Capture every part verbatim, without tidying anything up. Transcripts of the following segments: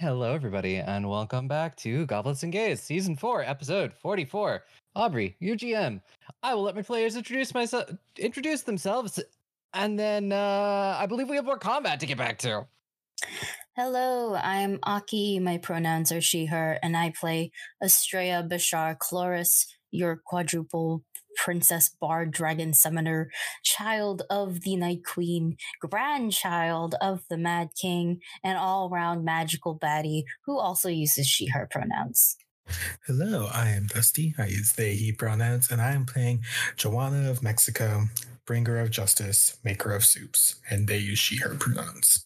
Hello, everybody, and welcome back to Goblets and Gays, Season four, Episode forty-four. Aubrey, your G M. I will let my players introduce myself, introduce themselves, and then uh, I believe we have more combat to get back to. Hello, I'm Aki. My pronouns are she, her, and I play Estrella Bashar Chloris, your quadruple princess bard dragon summoner, child of the Night Queen, grandchild of the Mad King, and all round magical baddie who also uses she, her pronouns. Hello, I am Dusty. I use they, he pronouns, and I am playing Joanna of Mexico, bringer of justice, maker of soups, and they use she, her pronouns.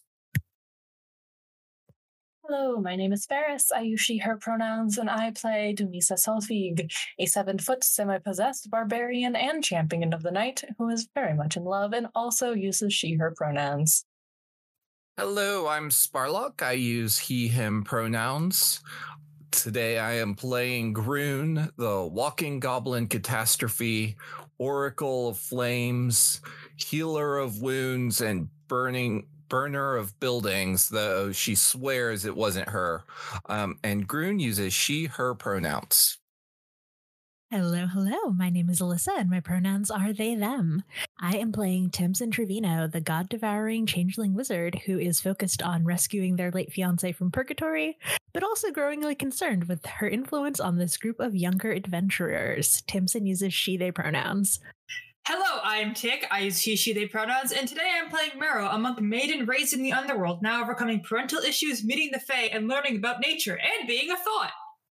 Hello, my name is Ferris. I use she, her pronouns, and I play Dumisa Solfig, a seven-foot semi-possessed barbarian and champion of the night who is very much in love and also uses she, her pronouns. Hello, I'm Sparlock. I use he, him pronouns. Today I am playing Groon, the walking goblin catastrophe, oracle of flames, healer of wounds, and burning burner of buildings, though she swears it wasn't her. Um, and Groon uses she, her pronouns. Hello, hello. My name is Alyssa, and my pronouns are they, them. I am playing Timson Trevino, the god-devouring changeling wizard who is focused on rescuing their late fiancé from purgatory, but also growingly concerned with her influence on this group of younger adventurers. Timson uses she, they pronouns. Hello, I am Tick. I use he, she, they pronouns, and today I am playing Mero, a monk maiden raised in the underworld, now overcoming parental issues, meeting the Fae, and learning about nature, and being a thought.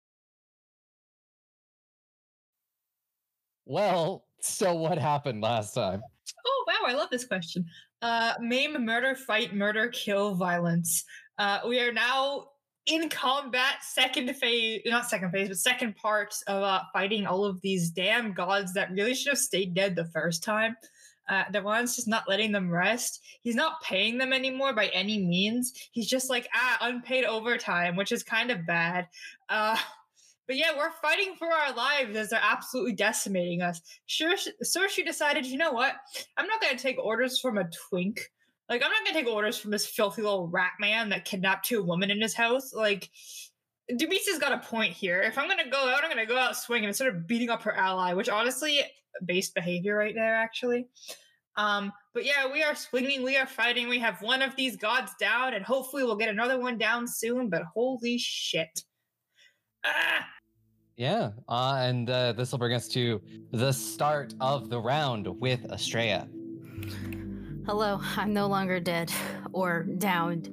Well, so what happened last time? Oh, wow, I love this question. Uh, maim, murder, fight, murder, kill, violence. Uh, we are now in combat, second phase, not second phase, but second part of uh, fighting all of these damn gods that really should have stayed dead the first time. Uh, the one's just not letting them rest. He's not paying them anymore by any means. He's just like, ah, unpaid overtime, which is kind of bad. Uh, but yeah, we're fighting for our lives as they're absolutely decimating us. Sure, so she decided, you know what? I'm not going to take orders from a twink. Like, I'm not going to take orders from this filthy little rat man that kidnapped two women in his house. Like, Dubisa's got a point here. If I'm going to go out, I'm going to go out swinging instead of beating up her ally, which honestly, based behavior right there, actually. Um, but yeah, we are swinging, we are fighting. We have one of these gods down, and hopefully we'll get another one down soon, but holy shit. Ah! Yeah, uh, and uh, this will bring us to the start of the round with Estrella. Hello, I'm no longer dead or downed.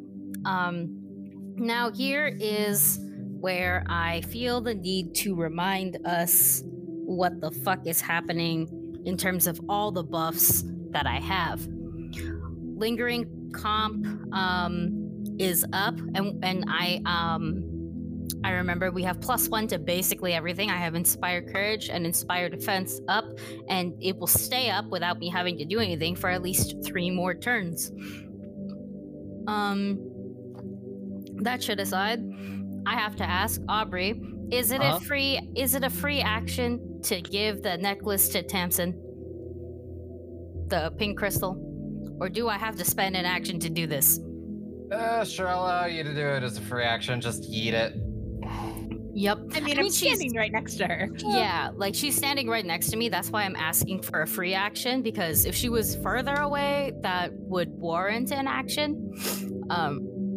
Um, now here is where I feel the need to remind us what the fuck is happening in terms of all the buffs that I have. Lingering comp um, is up, and and I um I remember we have plus one to basically everything. I have Inspired Courage and Inspired Defense up, and it will stay up without me having to do anything for at least three more turns. Um, that shit aside, I have to ask Aubrey: Is it uh-huh. a free? Is it a free action to give the necklace to Tamsin, the pink crystal, or do I have to spend an action to do this? Uh, sure, I'll allow you to do it as a free action. Just eat it. Yep. I mean, I I'm standing right next to her. Yeah, like she's standing right next to me. That's why I'm asking for a free action, because if she was further away, that would warrant an action. Um,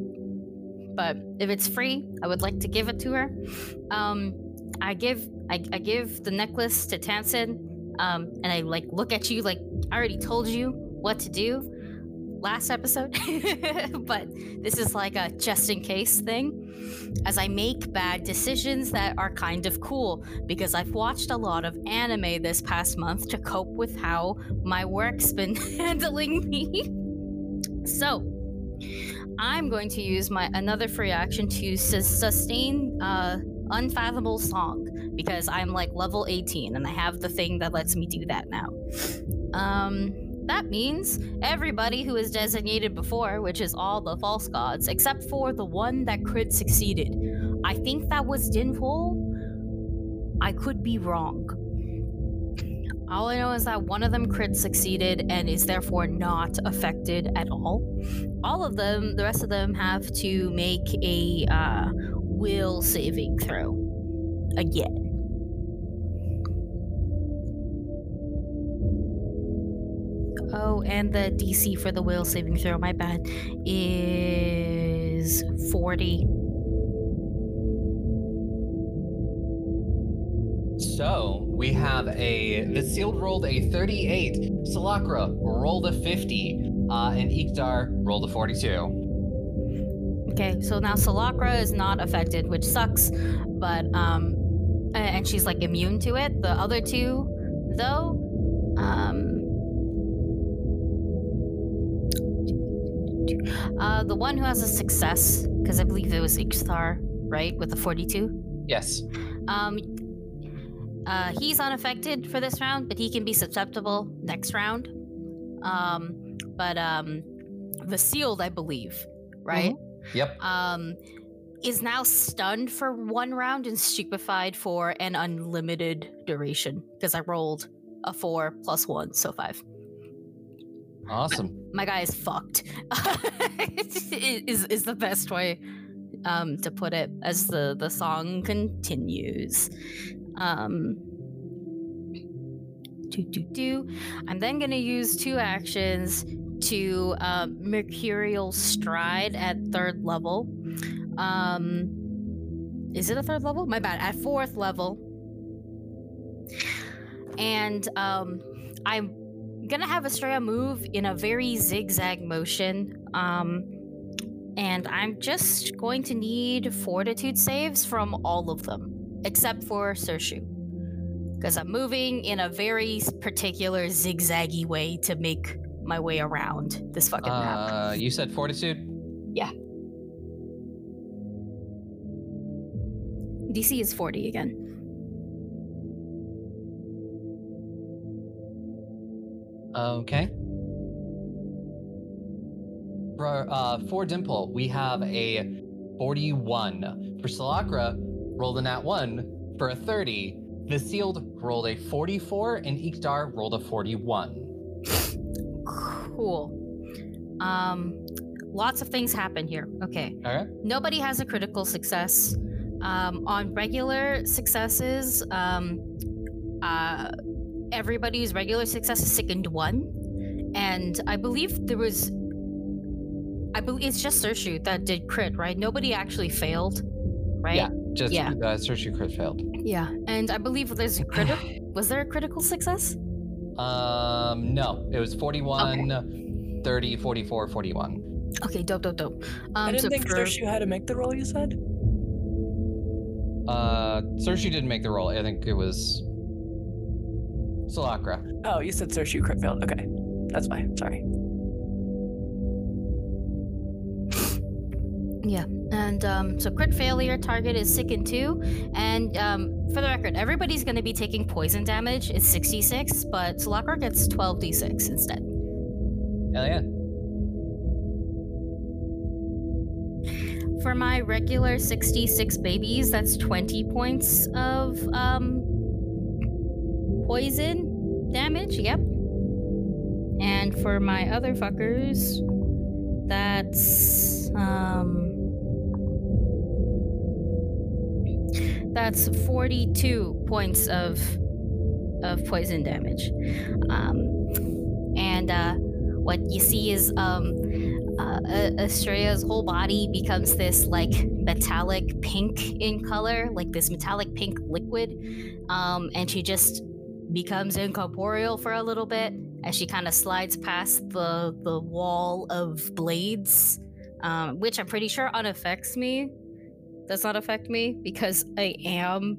but if it's free, I would like to give it to her. Um, I give I, I give the necklace to Tamsin, um, and I like look at you like I already told you what to do last episode, but this is like a just in case thing, as I make bad decisions that are kind of cool, because I've watched a lot of anime this past month to cope with how my work's been handling me. So I'm going to use my another free action to su- sustain uh, Unfathomable Song, because I'm like level eighteen and I have the thing that lets me do that now. Um... That means everybody who is designated before, which is all the false gods, except for the one that crit succeeded. I think that was Dinful. I could be wrong. All I know is that one of them crit succeeded and is therefore not affected at all. All of them, the rest of them, have to make a uh, will saving throw again. Oh, and the D C for the will saving throw, my bad, is forty. So we have a the sealed rolled a thirty-eight, Salakra rolled a fifty, uh, and Ikdar rolled a forty-two. Okay, so now Salakra is not affected, which sucks, but um, a- and she's like immune to it. The other two, though, um, uh, the one who has a success, because I believe it was Ikdar, right, with the forty-two. Yes. Um, uh, he's unaffected for this round, but he can be susceptible next round. Um, but um, the sealed, I believe, right? Yep. Um, is now stunned for one round and stupefied for an unlimited duration because I rolled a four plus one, so five. Awesome. My guy is fucked. is is the best way um, to put it as the the song continues. Um, do do do. I'm then gonna use two actions to uh, Mercurial Stride at third level. Um, is it a third level? My bad. At fourth level. And um, I'm gonna have Estrella move in a very zigzag motion. Um, and I'm just going to need fortitude saves from all of them, except for Sershu. Because I'm moving in a very particular zigzaggy way to make my way around this fucking map. Uh, you said fortitude? Yeah. D C is forty again. Okay. For, uh, for Dimple, we have a forty-one. For Salakra, rolled a nat one for a thirty. The sealed rolled a forty-four, and Ikdar rolled a forty-one. Cool. Um, lots of things happen here. Okay. All right. Nobody has a critical success. Um, on regular successes, um, uh, everybody's regular success is sickened one, and I believe there was. I believe it's just Sershu that did crit, right? Nobody actually failed, right? Yeah, just Yeah. uh, Sershu crit failed. Yeah, and I believe there's a critical. Was there a critical success? Um, no, it was forty-one, thirty, forty-four, forty-one. Okay, dope, dope, dope. Um, I didn't so think for- Sershu had to make the roll, you said? Uh, Sershu didn't make the roll. I think it was Salakra. Oh, you said Sershu crit failed. Okay. That's fine. Sorry. Yeah, and um, so crit failure target is sickened two, and um, for the record, everybody's going to be taking poison damage. It's sixty-six, but Salakra gets twelve d six instead. Hell yeah. For my regular sixty-six babies, that's twenty points of um, poison damage. Yep. And for my other fuckers, that's um. That's forty-two points of of poison damage. Um, and uh, what you see is um, uh, Estrella's whole body becomes this like metallic pink in color, like this metallic pink liquid. Um, and she just becomes incorporeal for a little bit as she kind of slides past the, the wall of blades, um, which I'm pretty sure unaffects me. Does not affect me because I am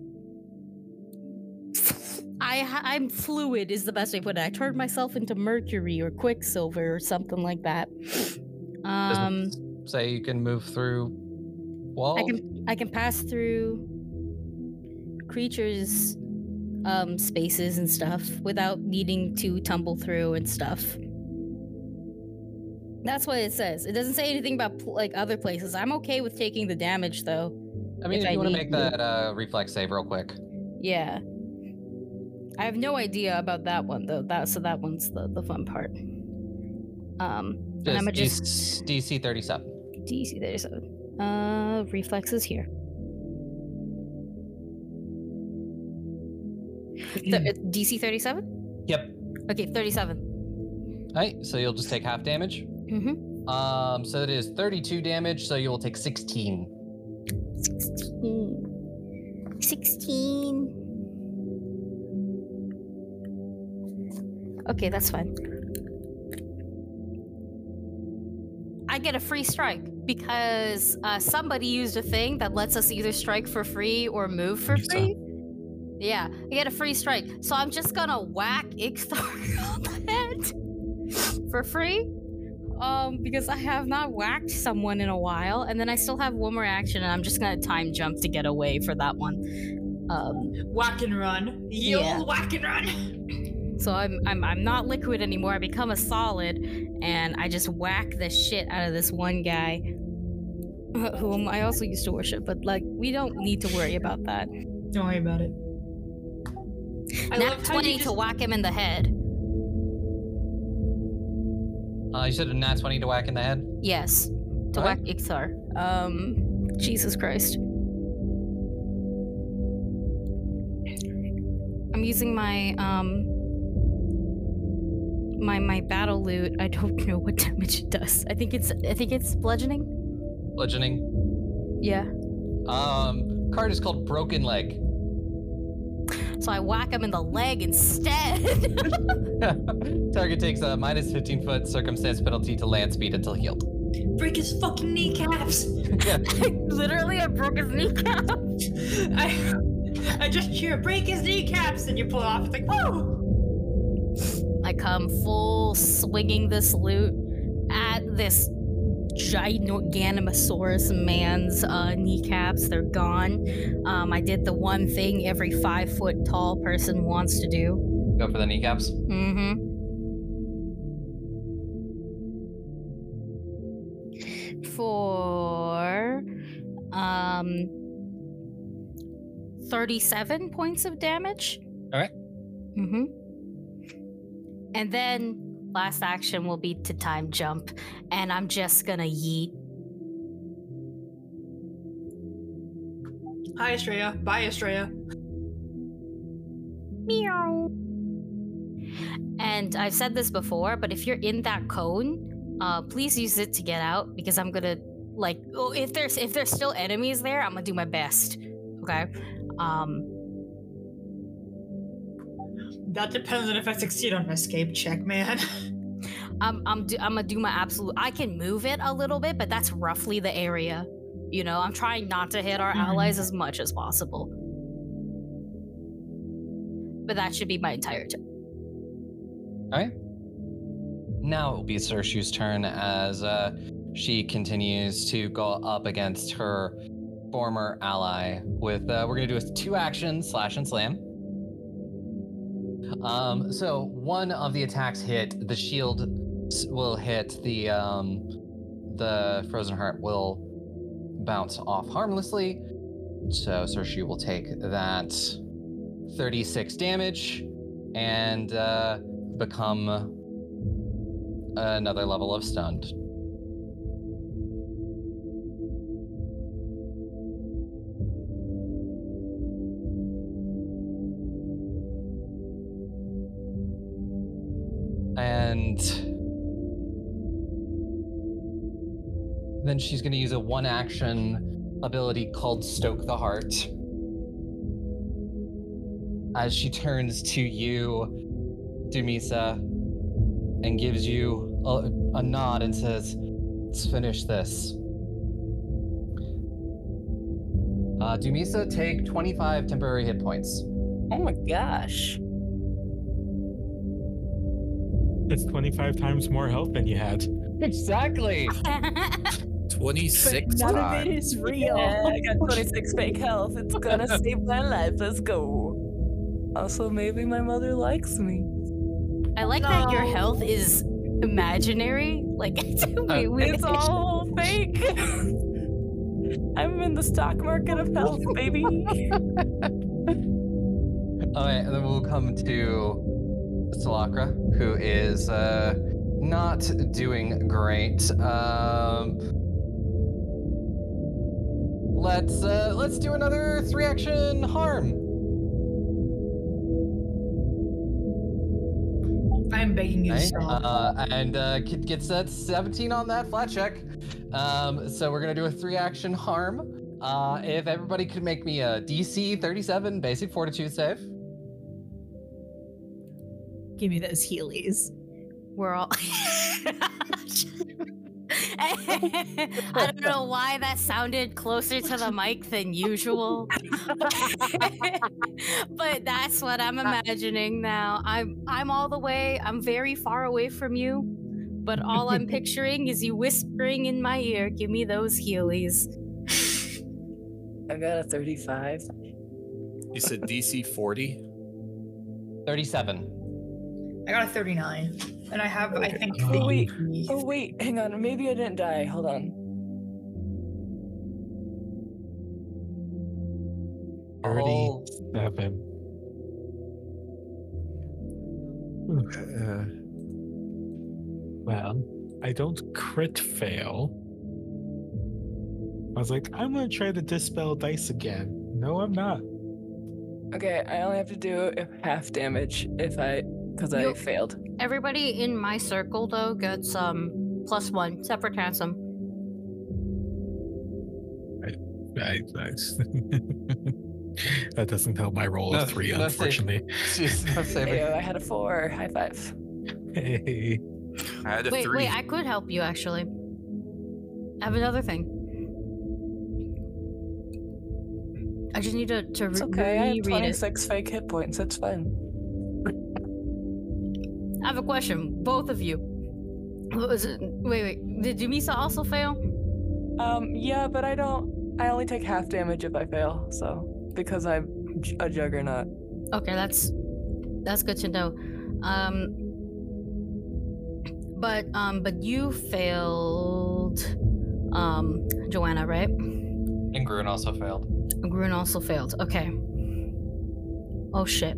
I I'm fluid is the best way to put it. I turned myself into mercury or quicksilver or something like that. Um Doesn't say you can move through walls. I can I can pass through creatures um spaces and stuff without needing to tumble through and stuff. That's what it says. It doesn't say anything about pl- like other places. I'm okay with taking the damage though. I mean, if if, I you want to need make that uh, reflex save real quick. Yeah. I have no idea about that one though. That so that one's the, the fun part. Um, and I'm Just just D C thirty-seven. D C thirty-seven. Uh, reflexes here. Th- D C thirty-seven. Yep. Okay, thirty-seven. All right, so you'll just take half damage. Mm-hmm. Um, so it is thirty-two damage, so you will take sixteen. Sixteen. Sixteen. Okay, that's fine. I get a free strike because uh, somebody used a thing that lets us either strike for free or move for Think so. free. Yeah, I get a free strike. So I'm just gonna whack Ixthar on the head for free. Um, because I have not whacked someone in a while, and then I still have one more action, and I'm just gonna time jump to get away for that one. Um, Whack and run. Ye Yeah. old whack and run. so I'm I'm I'm not liquid anymore. I become a solid, and I just whack the shit out of this one guy, whom I also used to worship. But like, we don't need to worry about that. Don't worry about it. I Nat love how twenty you to just- whack him in the head. Uh, you said a nat twenty to whack in the head. Yes, to Alright. whack Ixthar. Um, Jesus Christ. I'm using my um my my battle loot. I don't know what damage it does. I think it's I think it's bludgeoning. Bludgeoning. Yeah. Um, card is called Broken Leg. So I whack him in the leg instead. Target takes a minus fifteen foot circumstance penalty to land speed until healed. Break his fucking kneecaps. Yeah. Literally, I broke his kneecap. I, I just hear break his kneecaps, and you pull it off. It's like whoa. I come full swinging this loot at this Giganosaurus man's uh, kneecaps. They're gone. Um, I did the one thing every five foot tall person wants to do. Go for the kneecaps. Mm-hmm. For um thirty-seven points of damage. All right. Mm-hmm. And then last action will be to time jump, and I'm just gonna yeet. Hi, Estrella. Bye, Estrella. Meow. And I've said this before, but if you're in that cone, uh, please use it to get out, because I'm gonna like, oh, if there's if there's still enemies there, I'm gonna do my best. Okay. Um. That depends on if I succeed on an escape check, man. I'm I'm do, I'm gonna do my absolute. I can move it a little bit, but that's roughly the area. You know, I'm trying not to hit our Mhm. allies as much as possible. But that should be my entire turn. All right. Now it will be Cersei's turn as uh, she continues to go up against her former ally with, uh, we're going to do a two action slash and slam. Um, so one of the attacks hit, the shield s- will hit, the, um, the Frozen Heart will bounce off harmlessly. So Cersei will take that thirty-six damage and uh, become another level of stunned. And then she's going to use a one action ability called Stoke the Heart. As she turns to you, Dumisa, and gives you a, a nod and says, "Let's finish this." Uh, Dumisa, take twenty-five temporary hit points. Oh my gosh. It's twenty-five times more health than you had. Exactly. twenty-six None of times. it is real. Yeah, I got twenty-six fake health. It's gonna save my life. Let's go. Also, maybe my mother likes me. I like that your No. health is imaginary. Like it's wait, wait. It's all fake. I'm in the stock market of health, baby. All right, and then we'll come to Salakra, who is uh, not doing great. Um, let's uh, let's do another three action harm. I'm begging you to Okay, stop. uh, and uh, Kid gets that seventeen on that flat check. Um, so we're gonna do a three action harm. Uh, if everybody could make me a D C thirty-seven basic fortitude save. Give me those Heelys. We're all. I don't know why that sounded closer to the mic than usual, but that's what I'm imagining now. I'm I'm all the way. I'm very far away from you, but all I'm picturing is you whispering in my ear, "Give me those Heelys." I got a thirty-five. You said D C forty? thirty-seven. I got a thirty-nine, and I have, I Okay. think, Oh, wait. fifty. Oh wait, hang on. Maybe I didn't die. Hold on. Oh, Thirty-seven. Uh, Well, I don't crit fail. I was like, I'm gonna try to dispel dice again. No, I'm not. Okay, I only have to do if half damage if I, because I You- failed. Everybody in my circle though gets um plus one, except for Tansum. I, I, that doesn't help my roll No, of three, no save. unfortunately. jeez, no saving. Hey, I had a four. High five. Hey. I had a Wait, three. wait, I could help you actually. I have another thing. I just need to, to It's re- okay. I have reread it. twenty-six fake hit points. It's fine. I have a question, both of you. What was it? Wait, wait. Did Dumisa also fail? Um, yeah, but I don't. I only take half damage if I fail. So because I'm j- a juggernaut. Okay, that's that's good to know. Um, but um, but you failed, um, Joanna, right? And Grun also failed. Grun also failed. Okay. Oh shit.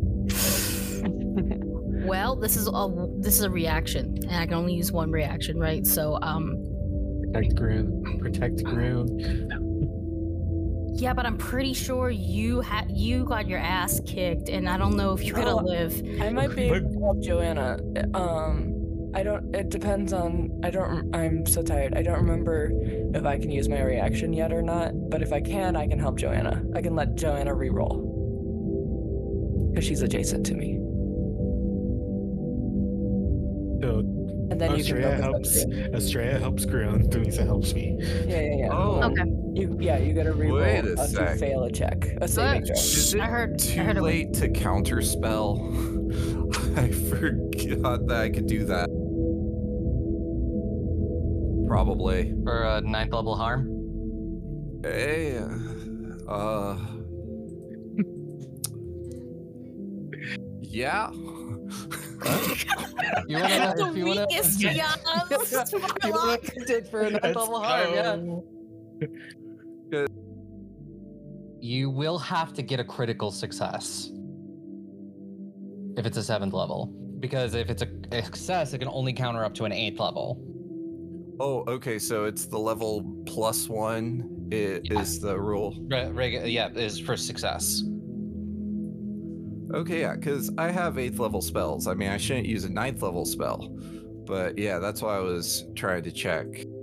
Well, this is a this is a reaction, and I can only use one reaction, right? So um. Protect Groon. Protect Groon. Yeah, but I'm pretty sure you had you got your ass kicked, and I don't know if you're gonna Oh, live. I might be But- able to help Joanna. Um, I don't. It depends on. I don't. I'm so tired. I don't remember if I can use my reaction yet or not. But if I can, I can help Joanna. I can let Joanna re-roll because she's adjacent to me, So and then you can Estrella focus on helps. Groon. Estrella helps Groon. Dumisa helps me. Yeah, yeah, yeah. Oh. Okay. You, yeah, you gotta re-roll Wait a uh, to sec. fail a check, a saving throw. Is it I heard- I too heard it was- late to counterspell? I forgot that I could do that. Probably. For a ninth level harm. Hey, uh, yeah. You wanna, the if you wanna, weakest you jobs. wanna dig for a ninth level harm, yeah. Good. You will have to get a critical success if it's a seventh level, because if it's a a success, it can only counter up to an eighth level. Oh, okay. So it's the level plus one i- is the rule. Re- reg- yeah, is for success. Okay, yeah, because I have eighth level spells. I mean, I shouldn't use a ninth level spell, but yeah, that's why I was trying to check.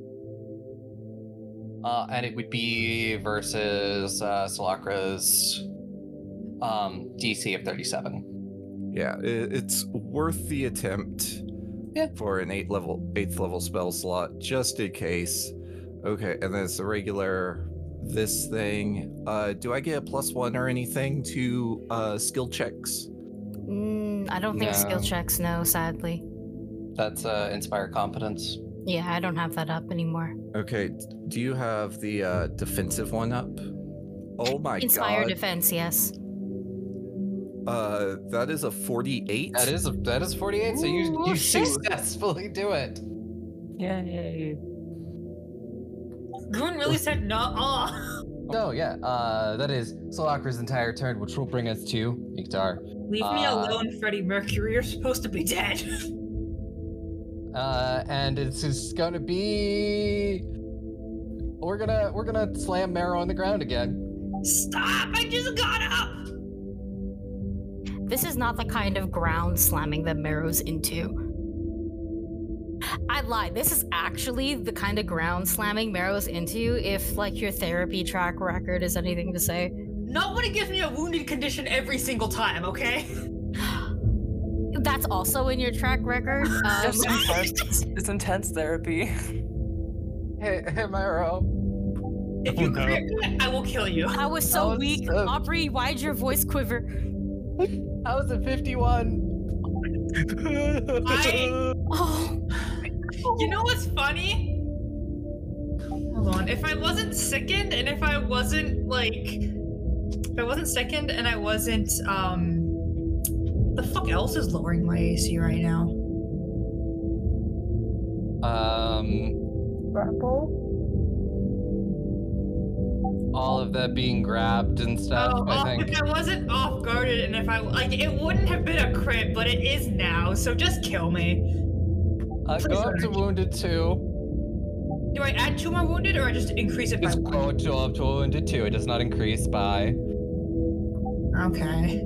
Uh, and it would be versus uh, Salakra's um, D C of thirty-seven. Yeah, it, it's worth the attempt. Yeah. For an eight level, eighth level spell slot, just in case. Okay, and then it's the regular this thing. Uh, do I get a plus one or anything to uh skill checks? Mm, I don't think skill No. checks. No, sadly. That's uh, Inspire Competence. Yeah, I don't have that up anymore. Okay, d- do you have the uh defensive one up? Oh my Inspire god. defense, yes. Uh, that is a forty-eight. That is a, that is forty-eight. So you Ooh, you shit. successfully do it. Yeah, yeah, yeah. Grun really said no. Oh. Oh So yeah, uh, that is Solakra's entire turn, which will bring us to Iktar. Leave me Uh, alone, Freddie Mercury. You're supposed to be dead. Uh, and it's just gonna be. We're gonna we're gonna slam Marrow on the ground again. Stop! I just got up! This is not the kind of ground slamming that Marrow's into. I lied. This is actually the kind of ground slamming Marrow's into if, like, your therapy track record is anything to say. Not when it gives me a wounded condition every single time, okay? That's also in your track record. Um, It's intense. It's intense therapy. Hey, hey, Marrow. If you Oh, no. crit me, I will kill you. I was so That was, weak. uh, Aubrey, why'd your voice quiver? How was it fifty-one? I- Oh, You know what's funny? Hold on. If I wasn't sickened and if I wasn't, like... If I wasn't sickened and I wasn't, um... the fuck else is lowering my A C right now? Um, Grapple. all of that being grabbed and stuff. Oh, I off- think. if I wasn't off guarded and if I like, it wouldn't have been a crit, but it is now. So just kill me. Uh, go up to wounded two. Do I add two more wounded or I just increase it by Just one? go to up to wounded two. It does not increase by. Okay.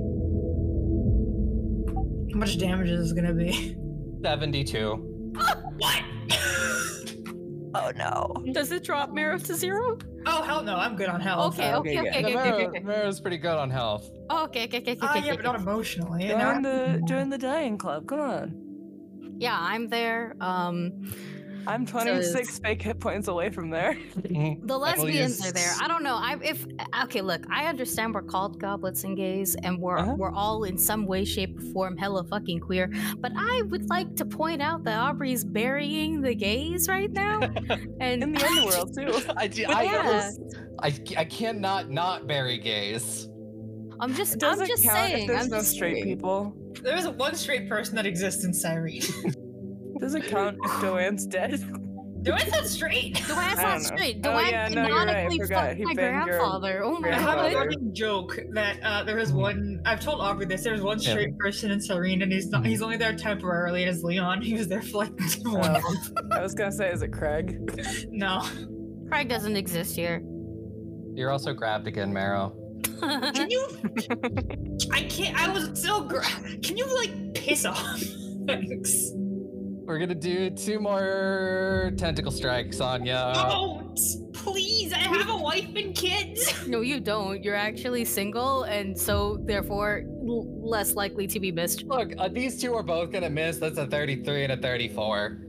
How much damage is this gonna be? seventy-two. What? Oh no. does it drop Marrow to zero? Oh hell no, I'm good on health. Okay, Oh, okay, okay, okay, The okay, okay, Marrow, okay. Marrow's pretty good on health. Okay, okay, okay, okay, Ah, okay, yeah, but not okay. emotionally. Join Now- the join the dying club. Come on. Yeah, I'm there. Um, I'm twenty-six fake hit points away from there. the lesbians are there. use- I don't know. I if okay, look, I understand we're called goblets and gays, and we're Uh-huh. we're all in some way, shape, or form hella fucking queer. But I would like to point out that Aubrey's burying the gays right now, and In the underworld too. I, do- But I, yeah. I, I cannot not bury gays. I'm just It I'm doesn't just count saying. if there's I'm no just straight saying. people. There is one straight person that exists in Cyrene. Doesn't count if Joanne's dead. Do I sound straight? Duane's I not don't know. straight. Oh, Duane yeah, no, you're right. I canonically forgot. fucked He my banged your grandfather. Oh my I have a grandfather. god. running joke that uh, there is one. I've told Aubrey this. There's one Yeah. straight person in Cyrene, and he's not. He's only there temporarily. It is Leon. He was there for like one Oh. month. I was gonna say, is it Craig? No. Craig doesn't exist here. You're also grabbed again, Marrow. Can you? I can't. I was still. Gra- Can you like piss off? Thanks. We're gonna do two more tentacle strikes on ya. Don't, please. I have a wife and kids. No, you don't. You're actually single, and so therefore l- less likely to be missed. Look, uh, these two are both gonna miss. That's a thirty-three and a thirty-four.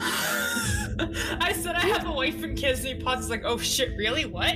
I said I have a wife and kids, and he pauses like, "Oh shit, really? What?"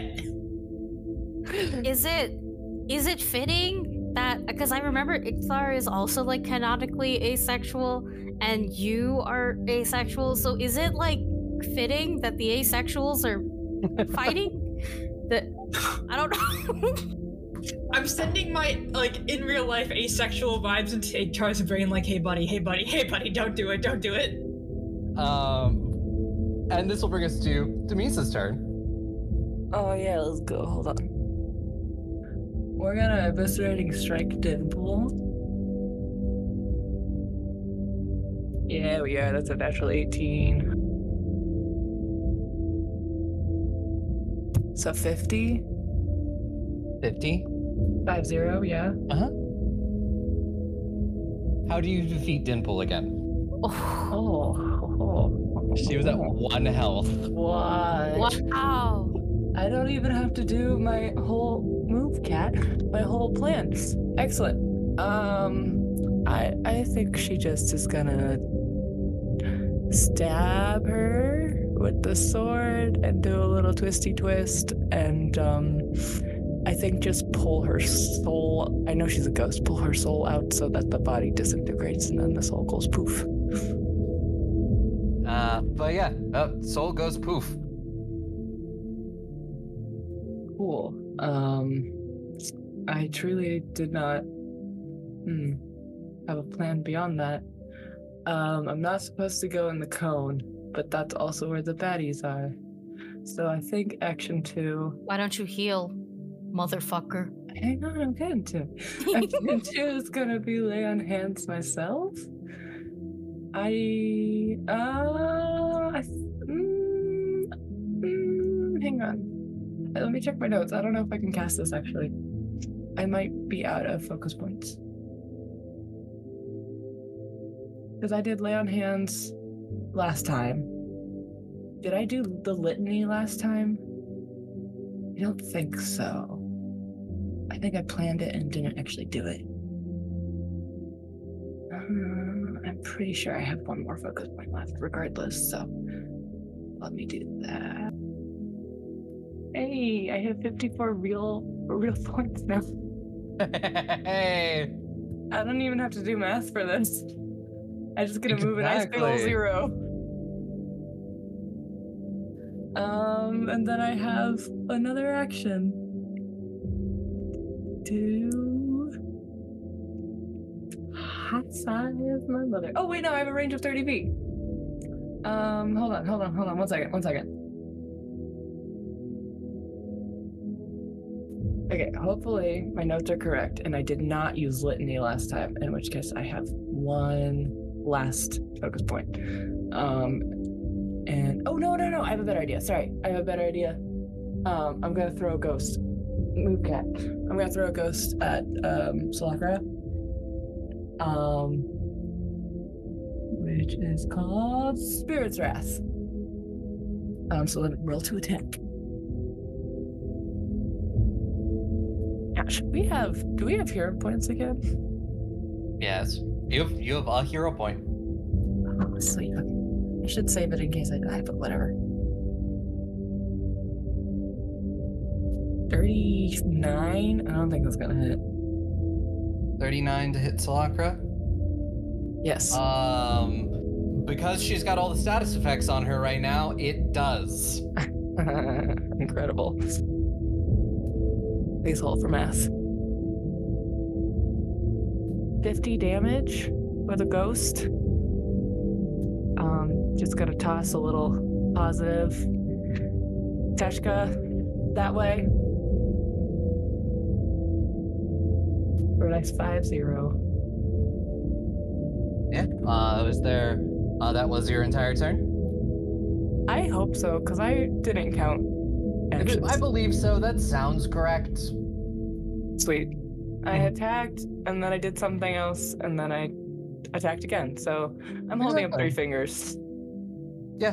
Is it is it fitting that because I remember Ikthar is also like canonically asexual and you are asexual, so is it like fitting that the asexuals are fighting? That I don't know. I'm sending my like in real life asexual vibes into Char's brain, like, "Hey buddy, hey buddy, hey buddy, don't do it, don't do it." Um, and this will bring us to Demisa's turn. Oh yeah, let's go. Hold on. We're gonna eviscerating strike Dimple. Yeah, we are. That's a natural eighteen. So fifty? fifty. Five zero, yeah. Uh-huh. How do you defeat Dimple again? Oh, Oh, oh. She was at one health. What? wow. I don't even have to do my whole move, cat. My whole plan. Excellent. Um, I I think she just is gonna stab her with the sword and do a little twisty twist, and um, I think just pull her soul. I know she's a ghost. Pull her soul out so that the body disintegrates, and then the soul goes poof. Uh, but yeah, uh, soul goes poof. Cool. Um, I truly did not hmm, have a plan beyond that. Um, I'm not supposed to go in the cone, but that's also where the baddies are. So I think action two. Why don't you heal, motherfucker? Hang on, I'm getting to. Action two is gonna be lay on hands myself. I uh, I, mm, mm, hang on. Let me check my notes. I don't know if I can cast this actually. I might be out of focus points. Because I did lay on hands last time. Did I do the litany last time? I don't think so. I think I planned it and didn't actually do it. Uh, I'm pretty sure I have one more focus point left regardless, so let me do that. Hey, I have fifty-four real real points now. Hey. I don't even have to do math for this. I'm just gonna move an ice Exactly. below zero. Um, and then I have another action. To high five my mother. Oh wait, no, I have a range of thirty feet. Um, hold on, hold on, hold on, one second, one second. Okay, hopefully my notes are correct, and I did not use litany last time, in which case I have one last focus point. Um, and oh no, no, no, I have a better idea. Sorry, I have a better idea. Um, I'm gonna throw a ghost. Move cat. I'm gonna throw a ghost at um Solakra. Um, which is called Spirit's Wrath. Um, so let me roll to attack. Now, should we have? Do we have hero points again? Yes. You have, you have a hero point. Oh, sweet. Okay. I should save it in case I die, but whatever. thirty-nine? I don't think that's gonna hit. thirty-nine to hit Solakra. Yes. Um, because she's got all the status effects on her right now, it does. Incredible. Please hold for math. fifty damage with a ghost. Um, just gonna toss a little positive. Teshka, that way. For a nice five zero. Yeah. Uh, was there? Uh, that was your entire turn. I hope so, because I didn't count If it- actions. I believe so. That sounds correct. Sweet. I attacked, and then I did something else, and then I attacked again. So I'm holding up three Exactly. fingers. Yeah.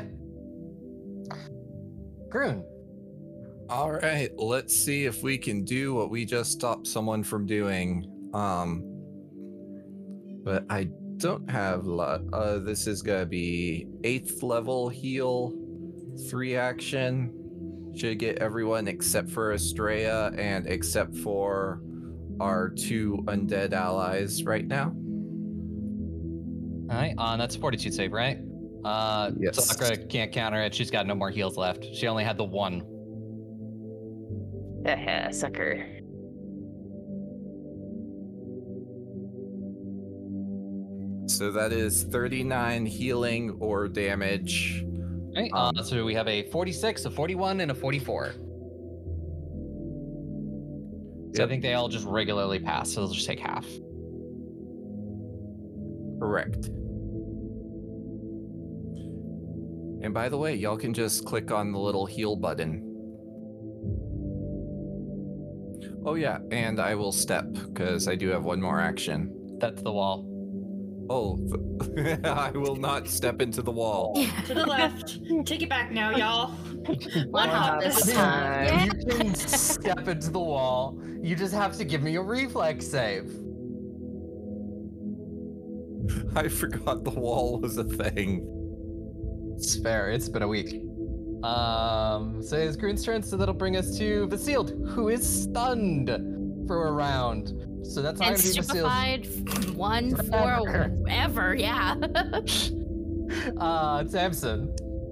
Groon. All right, let's see if we can do what we just stopped someone from doing. Um, but I don't have a lot. Uh, this is gonna be eighth level heal, three action. Should get everyone except for Estrella and except for our two undead allies right now. All right. Uh, that's a fortitude save, right? Uh, Yes. Solakra can't counter it. She's got no more heals left. She only had the one. Haha, sucker. So that is thirty-nine healing or damage. Right. Um, uh, so we have a forty-six, a forty-one, and a forty-four. So I Yep. think they all just regularly pass. So they'll just take half. Correct. And by the way, y'all can just click on the little heal button. Oh yeah, and I will step because I do have one more action. That's the wall. Oh, I will not step into the wall. To the left. Take it back now, y'all. One hop this this time. time. You can step into the wall. You just have to give me a reflex save. I forgot the wall was a thing. It's fair. It's been a week. Um, so it's Groon's turn, so that'll bring us to Vasilde, who is stunned for a round. So that's not And gonna be Vasilde. stupefied one Forever. for ever, yeah. Uh, Samson.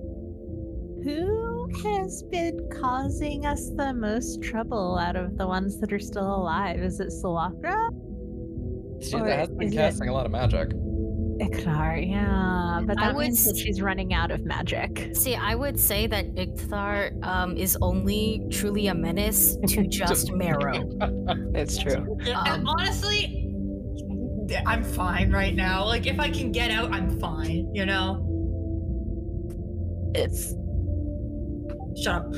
Who has been causing us the most trouble out of the ones that are still alive? Is it Solakra? She Or has been is it- casting a lot of magic. Ikthar, yeah, but I that would means that s- she's running out of magic. See, I would say that Ikthar um, is only truly a menace to just Marrow. It's true. Yeah, and Um, honestly, I'm fine right now. Like, if I can get out, I'm fine, you know? It's Shut up.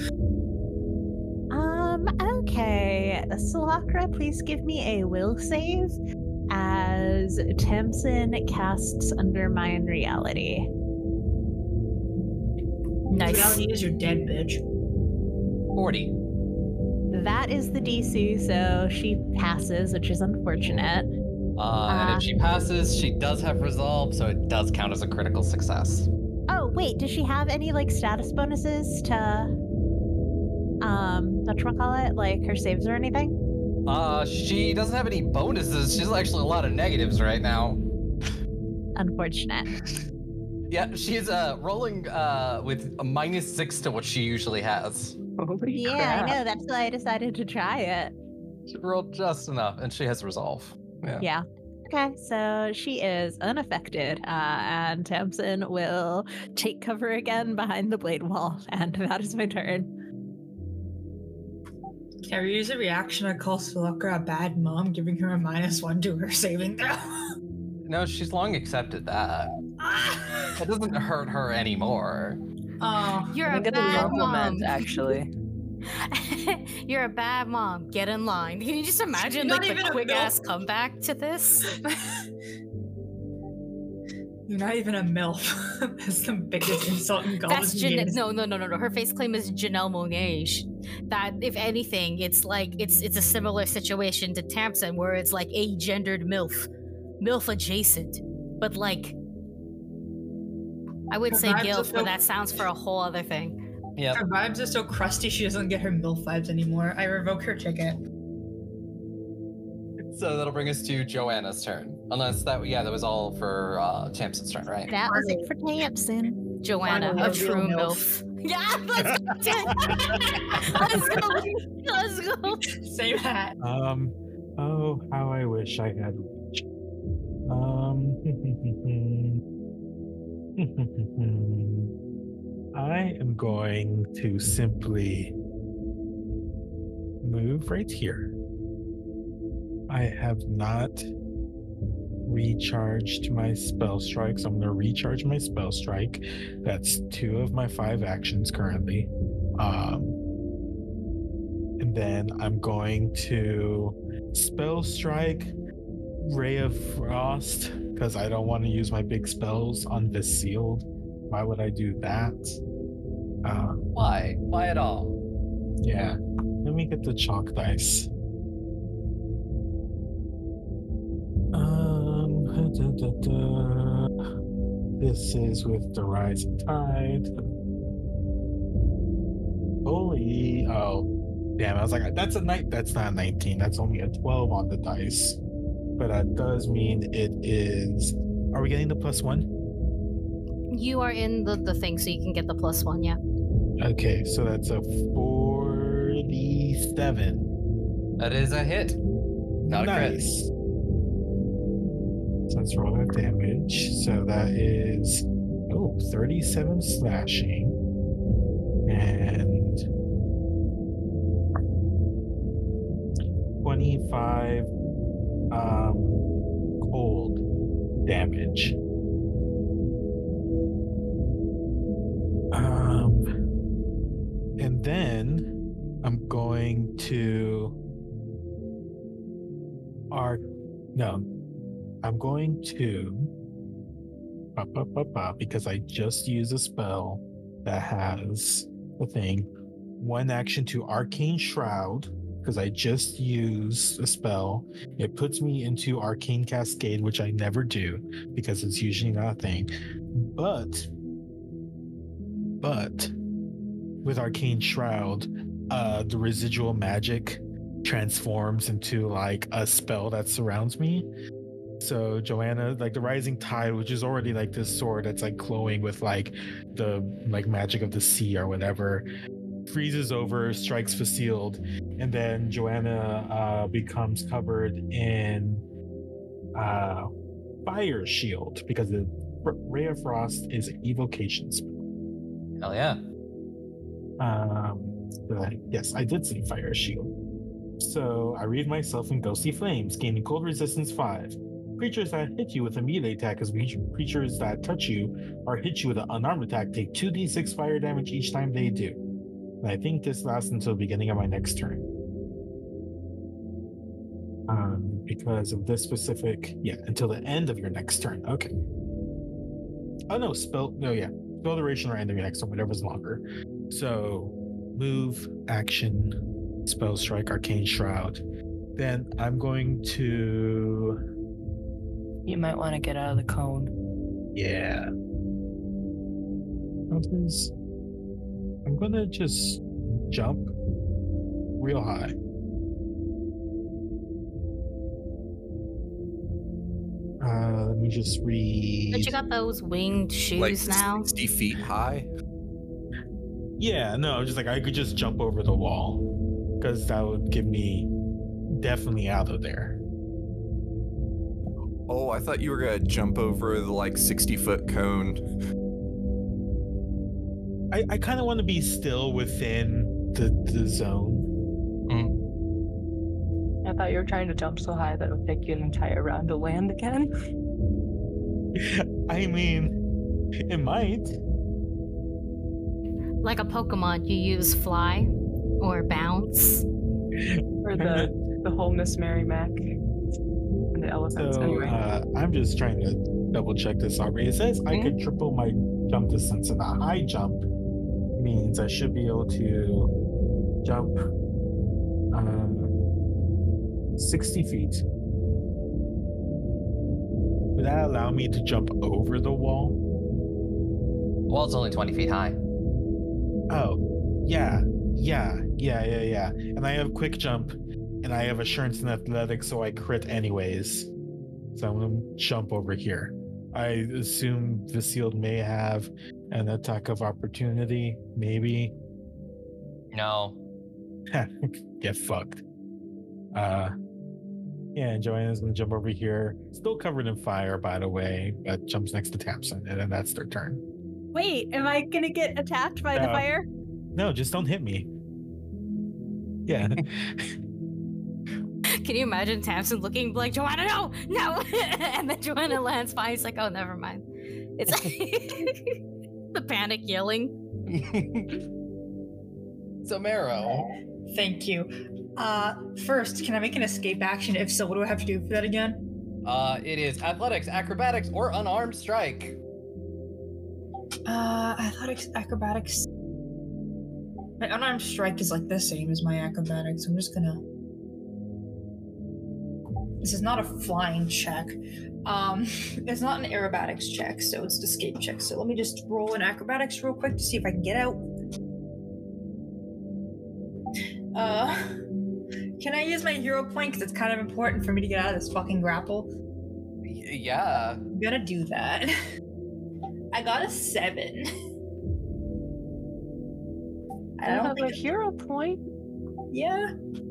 Um, okay. Salakra, please give me a will save as Tamsin casts Undermine Reality. Nice. Reality is you're dead, bitch. forty. That is the D C, so she passes, which is unfortunate. Uh, and if she passes, she does have resolve, so it does count as a critical success. Oh, wait, does she have any like status bonuses to um whatchamacallit, like her saves or anything? Uh, she doesn't have any bonuses. She's actually a lot of negatives right now. Unfortunate. Yeah, she's uh rolling uh with a minus six to what she usually has. holy Yeah, crap. I know, that's why I decided to try it. She rolled just enough, and she has resolve. Yeah. Yeah. Okay, so she is unaffected, uh, and Tamsin will take cover again behind the blade wall, and that is my turn. Can I use a reaction to call Salakra a bad mom, giving her a minus one to her saving throw? No, she's long accepted that. It doesn't hurt her anymore. Oh, You're I a think it's a bad compliment, mom. actually. You're a bad mom. Get in line. Can you just imagine You're like not the even a quick milf. ass comeback to this? you're not even a MILF. That's the biggest insult in That's Goblins. Jan- no, no, no, no, no. Her face claim is Janelle Monáe. Sh- That, if anything, it's like it's it's a similar situation to Tamsin, where it's like a gendered MILF, MILF adjacent, but like I would Her say vibes are GILF, so- but that sounds for a whole other thing. Yep. Her vibes are so crusty she doesn't get her MILF vibes anymore. I revoke her ticket. So that'll bring us to Joanna's turn. Unless that, yeah, that was all for uh, Tamsin's turn, right? That was it for Tamsin. Joanna, Finally, a a real true MILF. MILF. Yeah, let's go. let's go. Let's go. Same hat. Um, oh, how I wish I had reach. Um, I am going to simply move right here. I have not recharged my spell strike, so I'm going to recharge my spell strike. That's two of my five actions currently. Um, and then I'm going to spell strike Ray of Frost because I don't want to use my big spells on this sealed. Why would I do that? Uh, Why? Why at all? yeah. Let me get the chalk dice. Um, da, da, da. This is with the rising tide. Holy, oh, damn! I was like, that's a night. That's not a nineteen. That's only a twelve on the dice. But that does mean it is. Are we getting the plus one? You are in the, the thing, so you can get the plus one, yeah. Okay, so that's a forty-seven. That is a hit. Not a crit. Nice. So let's roll that damage. So that is oh thirty-seven slashing and twenty-five um cold damage. Um and then I'm going to arc no I'm going to ba, ba, ba, ba, because I just used a spell that has the thing one action to Arcane Shroud because I just used a spell. It puts me into Arcane Cascade, which I never do because it's usually not a thing. But but with Arcane Shroud, uh the residual magic transforms into like a spell that surrounds me. So Joanna, like the Rising Tide, which is already like this sword that's like glowing with like the like magic of the sea or whatever, freezes over, strikes Faciled, and then Joanna uh becomes covered in uh Fire Shield because the Ray of Frost is an evocation spell. Hell yeah. Um, but yes, I did say Fire Shield. So I read myself in Ghostly Flames, gaining cold resistance five. Creatures that hit you with a melee attack as creatures that touch you or hit you with an unarmed attack take two d six fire damage each time they do. And I think this lasts until the beginning of my next turn. Um, because of this specific, yeah, until the end of your next turn. Okay. Oh no, spell, no, yeah. Spell duration or end of your next turn, whatever's longer. So move, action, spell strike, arcane shroud. Then I'm going to. You might want to get out of the cone. Yeah. How does- I'm gonna just jump real high. Uh, let me just read. But you got those winged shoes Like now. sixty feet high. Yeah, no, just like I could just jump over the wall because that would get me definitely out of there. Oh, I thought you were gonna jump over the like sixty foot cone. I, I kind of want to be still within the, the zone. I thought you were trying to jump so high that it would take you an entire round to land again. I mean, it might. Like a Pokemon, you use fly or bounce. Or the, the whole Miss Mary Mac. And the elephants, So anyway. uh, I'm just trying to double check this already. It says I could triple my jump distance, and a high jump means I should be able to jump um, sixty feet. Would that allow me to jump over the wall? Well, it's only twenty feet high. Oh, yeah, yeah, yeah, yeah, yeah. And I have quick jump, and I have assurance and athletics, so I crit anyways. So I'm gonna jump over here. I assume the sealed may have an attack of opportunity, maybe. No. Get fucked. Uh, yeah, and Joanna's gonna jump over here. Still covered in fire, by the way, but jumps next to Tamsin, and then that's their turn. Wait, am I gonna get attacked by the No. fire? No, just don't hit me. Yeah. Can you imagine Tamsin looking like, Joanna, no, no! And then Joanna lands fine. It's like, oh, never mind. It's the panic yelling. So, Marrow. Thank you. Uh, first, can I make an escape action? If so, what do I have to do for that again? Uh, it is athletics, acrobatics, or unarmed strike. Uh, athletics, acrobatics. My unarmed strike is like the same as my acrobatics. I'm just gonna. This is not a flying check. Um, it's not an aerobatics check, so it's an escape check. So let me just roll an acrobatics real quick to see if I can get out. Uh, can I use my hero point? Because it's kind of important for me to get out of this fucking grapple. Y- yeah. I'm gonna do that. I got a seven. I I don't have a think hero point. Yeah.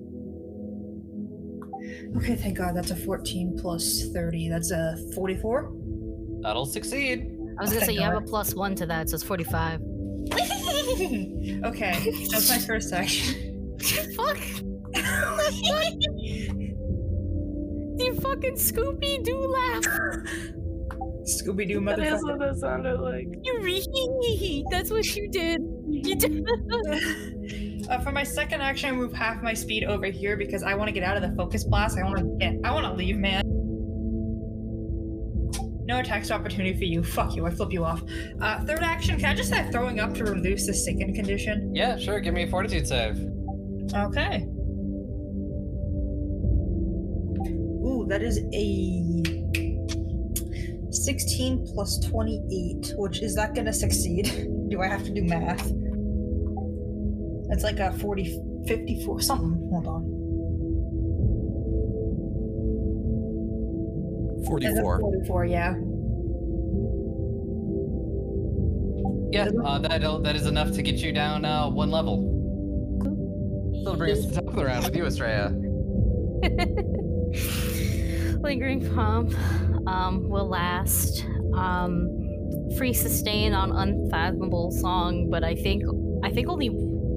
Okay, thank God. That's a fourteen plus thirty. That's a forty-four. That'll succeed. I was gonna say Thank you have a God. plus one to that, so it's forty-five. Okay, that's my first action. Fuck! You fucking Scooby Doo laugh! Scooby Doo That is motherfucker. what that sounded like. You re- That's what you did. You did. Uh, for my second action, I move half my speed over here because I want to get out of the focus blast. I want to get. I want to leave, man. No attacks opportunity for you. Fuck you. I flip you off. Uh, third action. Can I just start throwing up to reduce the sickened condition? Yeah, sure. Give me a fortitude save. Okay. Ooh, that is a sixteen plus twenty-eight, which is that gonna succeed? Do I have to do math? It's like a forty, fifty-four, something. Hold on. It's a forty-four. forty-four, yeah. Yeah, uh, that that is enough to get you down uh, one level. Still bring us to the top of the round with you, Estrella. Lingering palm. um, will last. Um, free sustain on Unfathomable Song, but I think I think only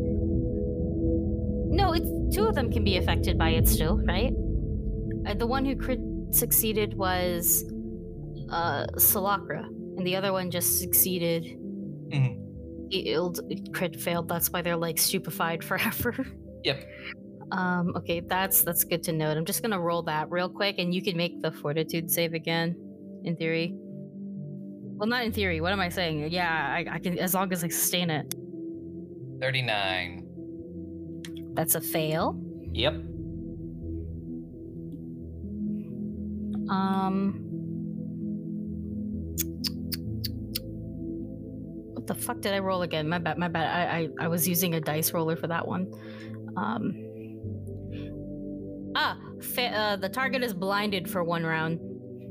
no, it's two of them can be affected by it still, right? Uh, the one who crit succeeded was uh, Solakra, and the other one just succeeded. Mhm. Ild crit failed. That's why they're like stupefied forever. Yep. Um, okay, that's that's good to note. I'm just gonna roll that real quick, and you can make the fortitude save again, in theory. Well, not in theory. What am I saying? Yeah, I, I can, as long as I sustain it. thirty-nine. That's a fail. Yep. Um, what the fuck did I roll again? My bad. My bad. I I, I was using a dice roller for that one. Um. Ah, fa- uh, the target is blinded for one round.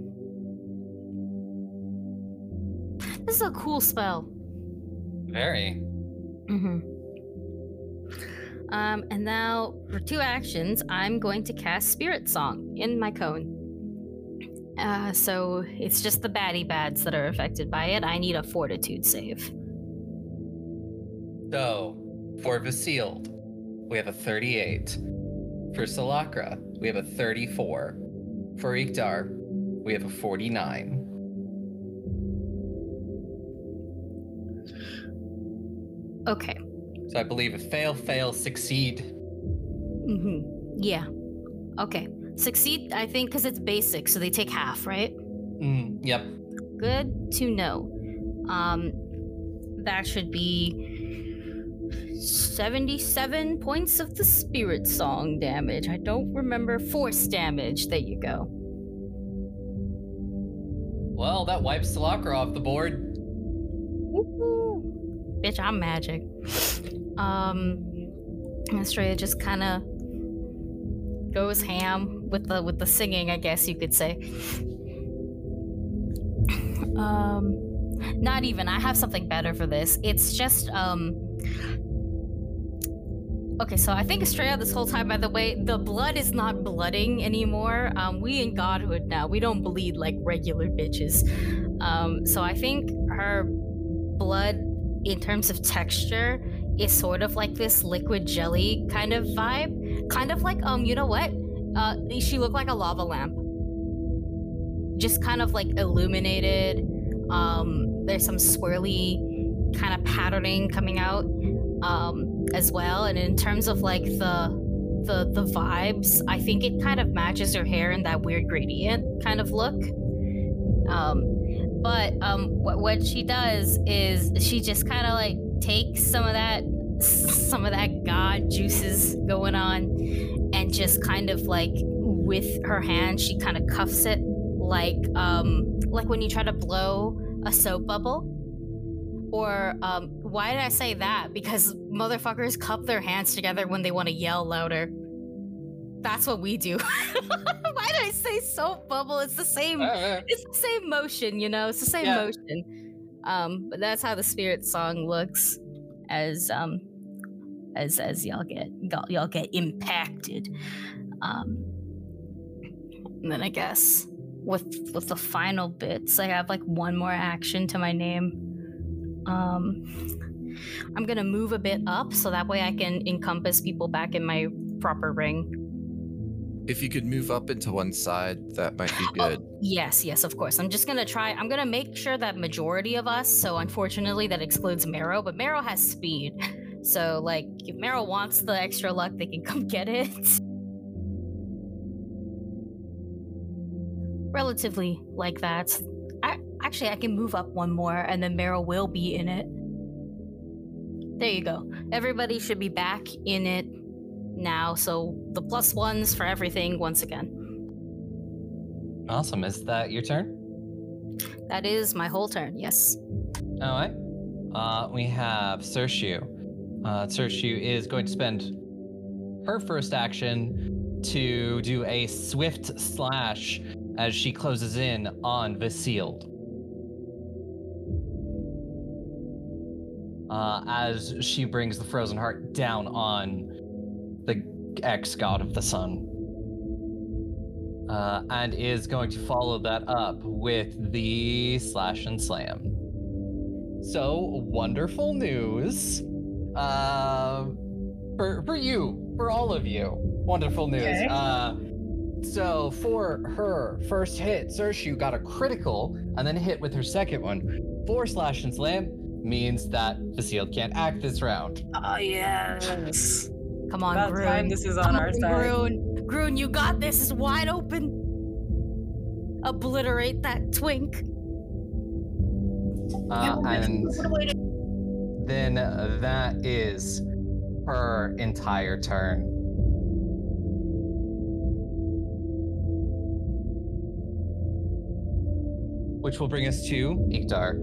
This is a cool spell. Very. Mm-hmm. Um, and now for two actions, I'm going to cast Spirit Song in my cone. Uh, so it's just the baddie bads that are affected by it. I need a fortitude save. So, for Vasealed, we have a thirty-eight. For Solakra, we have a thirty-four. For Ikdar, we have a forty-nine. Okay. So I believe a fail, fail, succeed. Mm-hmm. Yeah. Okay. Succeed, I think, because it's basic, so they take half, right? Mm, yep. Good to know. Um, that should be seventy-seven points of the Spirit Song damage. I don't remember force damage. There you go. Well, that wipes Solakra off the board. Woo-hoo. Bitch, I'm magic. Um, Estrella just kind of goes ham with the with the singing, I guess you could say. Um, not even. I have something better for this. It's just um. Okay, so I think Estrella this whole time, by the way, the blood is not blooding anymore. Um, we in Godhood now, we don't bleed like regular bitches. Um, so I think her blood, in terms of texture, is sort of like this liquid jelly kind of vibe. Kind of like, um, you know what? Uh, she looked like a lava lamp. Just kind of like illuminated. Um, there's some swirly kind of patterning coming out. Um, as well, and in terms of like the the the vibes, I think it kind of matches her hair in that weird gradient kind of look. Um, but um, what what she does is she just kind of like takes some of that some of that god juices going on, and just kind of like with her hand, she kind of cuffs it like um like when you try to blow a soap bubble. Or, um, why did I say that? Because motherfuckers cup their hands together when they want to yell louder. That's what we do. Why did I say soap bubble? It's the same, Uh, it's the same motion, you know? It's the same Yeah. motion. Um, but that's how the Spirit Song looks as, um, as, as y'all get, y'all, y'all get impacted. Um, and then I guess with, with the final bits, I have like one more action to my name. Um, I'm gonna move a bit up so that way I can encompass people back in my proper ring. If you could move up into one side, that might be good. Oh, yes, yes, of course. I'm just gonna try. I'm gonna make sure that majority of us. So unfortunately, that excludes Marrow, but Marrow has speed. So like, if Marrow wants the extra luck, they can come get it. Relatively like that. I, actually, I can move up one more, and then Marrow will be in it. There you go. Everybody should be back in it now, so the plus ones for everything once again. Awesome. Is that your turn? That is my whole turn, yes. All right. Uh, we have Sershu. Uh, Sershu is going to spend her first action to do a swift slash as she closes in on Vasealed. Uh, as she brings the frozen heart down on the ex-god of the sun. uh, and is going to follow that up with the slash and slam. So wonderful news uh, for for you, for all of you. Wonderful news. Okay. Uh, so for her first hit, Sershu got a critical and then hit with her second one. Four slash and slam means that Facile can't act this round. Oh, yes. Come on, About Groon. time this is on Come our on, side. Groon. Groon, you got this. It's wide open. Obliterate that twink. Uh, and then that is her entire turn. Which will bring us to Iktar.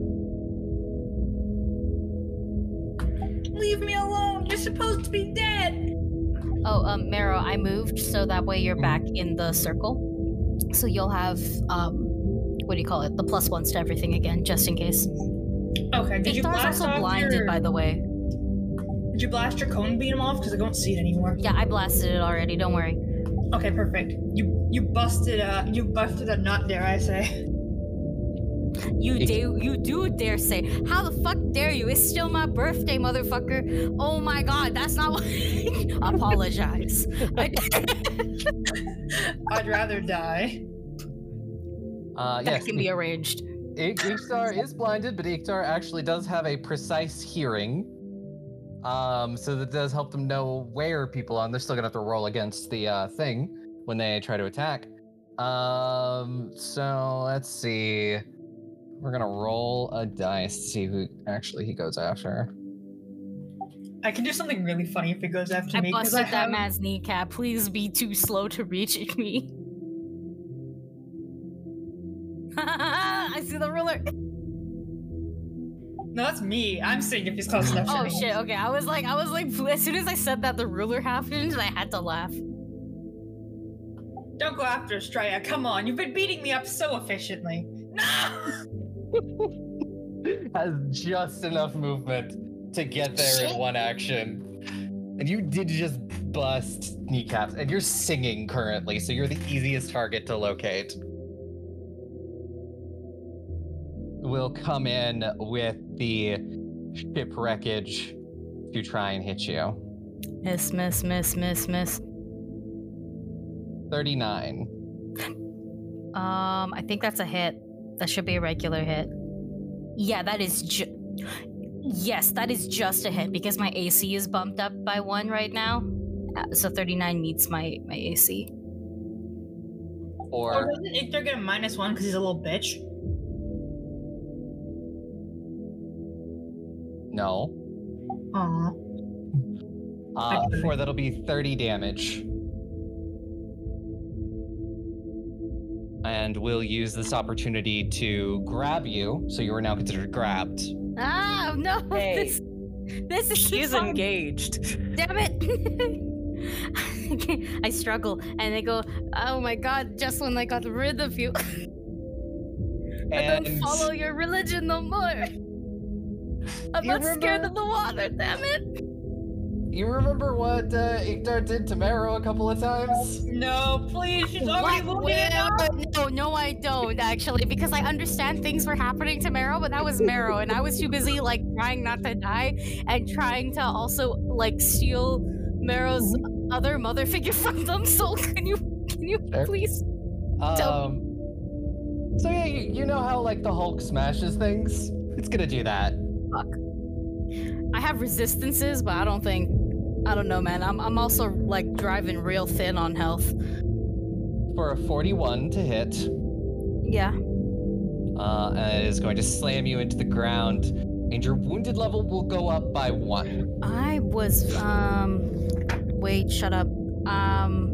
Leave me alone. You're supposed to be dead. Oh, um, Mero, I moved so that way you're back in the circle. So you'll have, um, what do you call it? The plus ones to everything again, just in case. Okay. Did you Iktar's blast also off blinded, your, by the way. Did you blast your cone beam off? Because I don't see it anymore. Yeah, I blasted it already. Don't worry. Okay, perfect. You you busted uh you busted a nut, dare I say? You Ik- do, you do dare say, how the fuck dare you? It's still my birthday, motherfucker. Oh my god, that's not what. Apologize. I- I'd rather die. Uh, that yes, can be arranged. Ik- Iktar is blinded, but Iktar actually does have a precise hearing. Um, so that does help them know where people are. They're still gonna have to roll against the uh, thing when they try to attack. Um, so let's see. We're gonna roll a dice to see who actually he goes after. I can do something really funny if it goes after I me. 'cause busted I that have- man's kneecap. Please be too slow to reach me. I see the ruler. No, that's me. I'm seeing if he's close enough to Oh me. shit, okay. I was like, I was like, as soon as I said that the ruler happened, I had to laugh. Don't go after Straya. Come on, you've been beating me up so efficiently. No! Has just enough movement to get there in one action. And you did just bust kneecaps, and you're singing currently, so you're the easiest target to locate. Will come in with the ship wreckage to try and hit you. Miss, miss, miss, miss, miss. thirty-nine. Um, I think that's a hit. That should be a regular hit. Yeah, that is ju- Yes, that is just a hit because my A C is bumped up by one right now. Uh, so thirty-nine meets my, my A C. Or Or doesn't Iktar get a minus one because he's a little bitch? no. Aw. Uh, for that'll be thirty damage. And we'll use this opportunity to grab you, so you are now considered grabbed. Ah, no! Hey. This, this is She's fun. engaged. Damn it! I struggle, and they go, "Oh my god!" Just when I got rid of you, I don't And follow your religion no more. I'm You not scared remember- of the water. Damn it! you remember what uh, Iktar did to Mero a couple of times? No, please, she's already What? looking at Where? No, no, I don't actually, because I understand things were happening to Mero, but that was Mero, and I was too busy like trying not to die and trying to also like steal Mero's other mother figure from them. So can you, can you Sure. please? Um. So yeah, you, you know how like the Hulk smashes things? It's gonna do that. Fuck. I have resistances, but I don't think. I don't know, man. I'm I'm also like driving real thin on health. For a forty-one to hit, Yeah. uh, and it is going to slam you into the ground, and your wounded level will go up by one. I was um wait, shut up. Um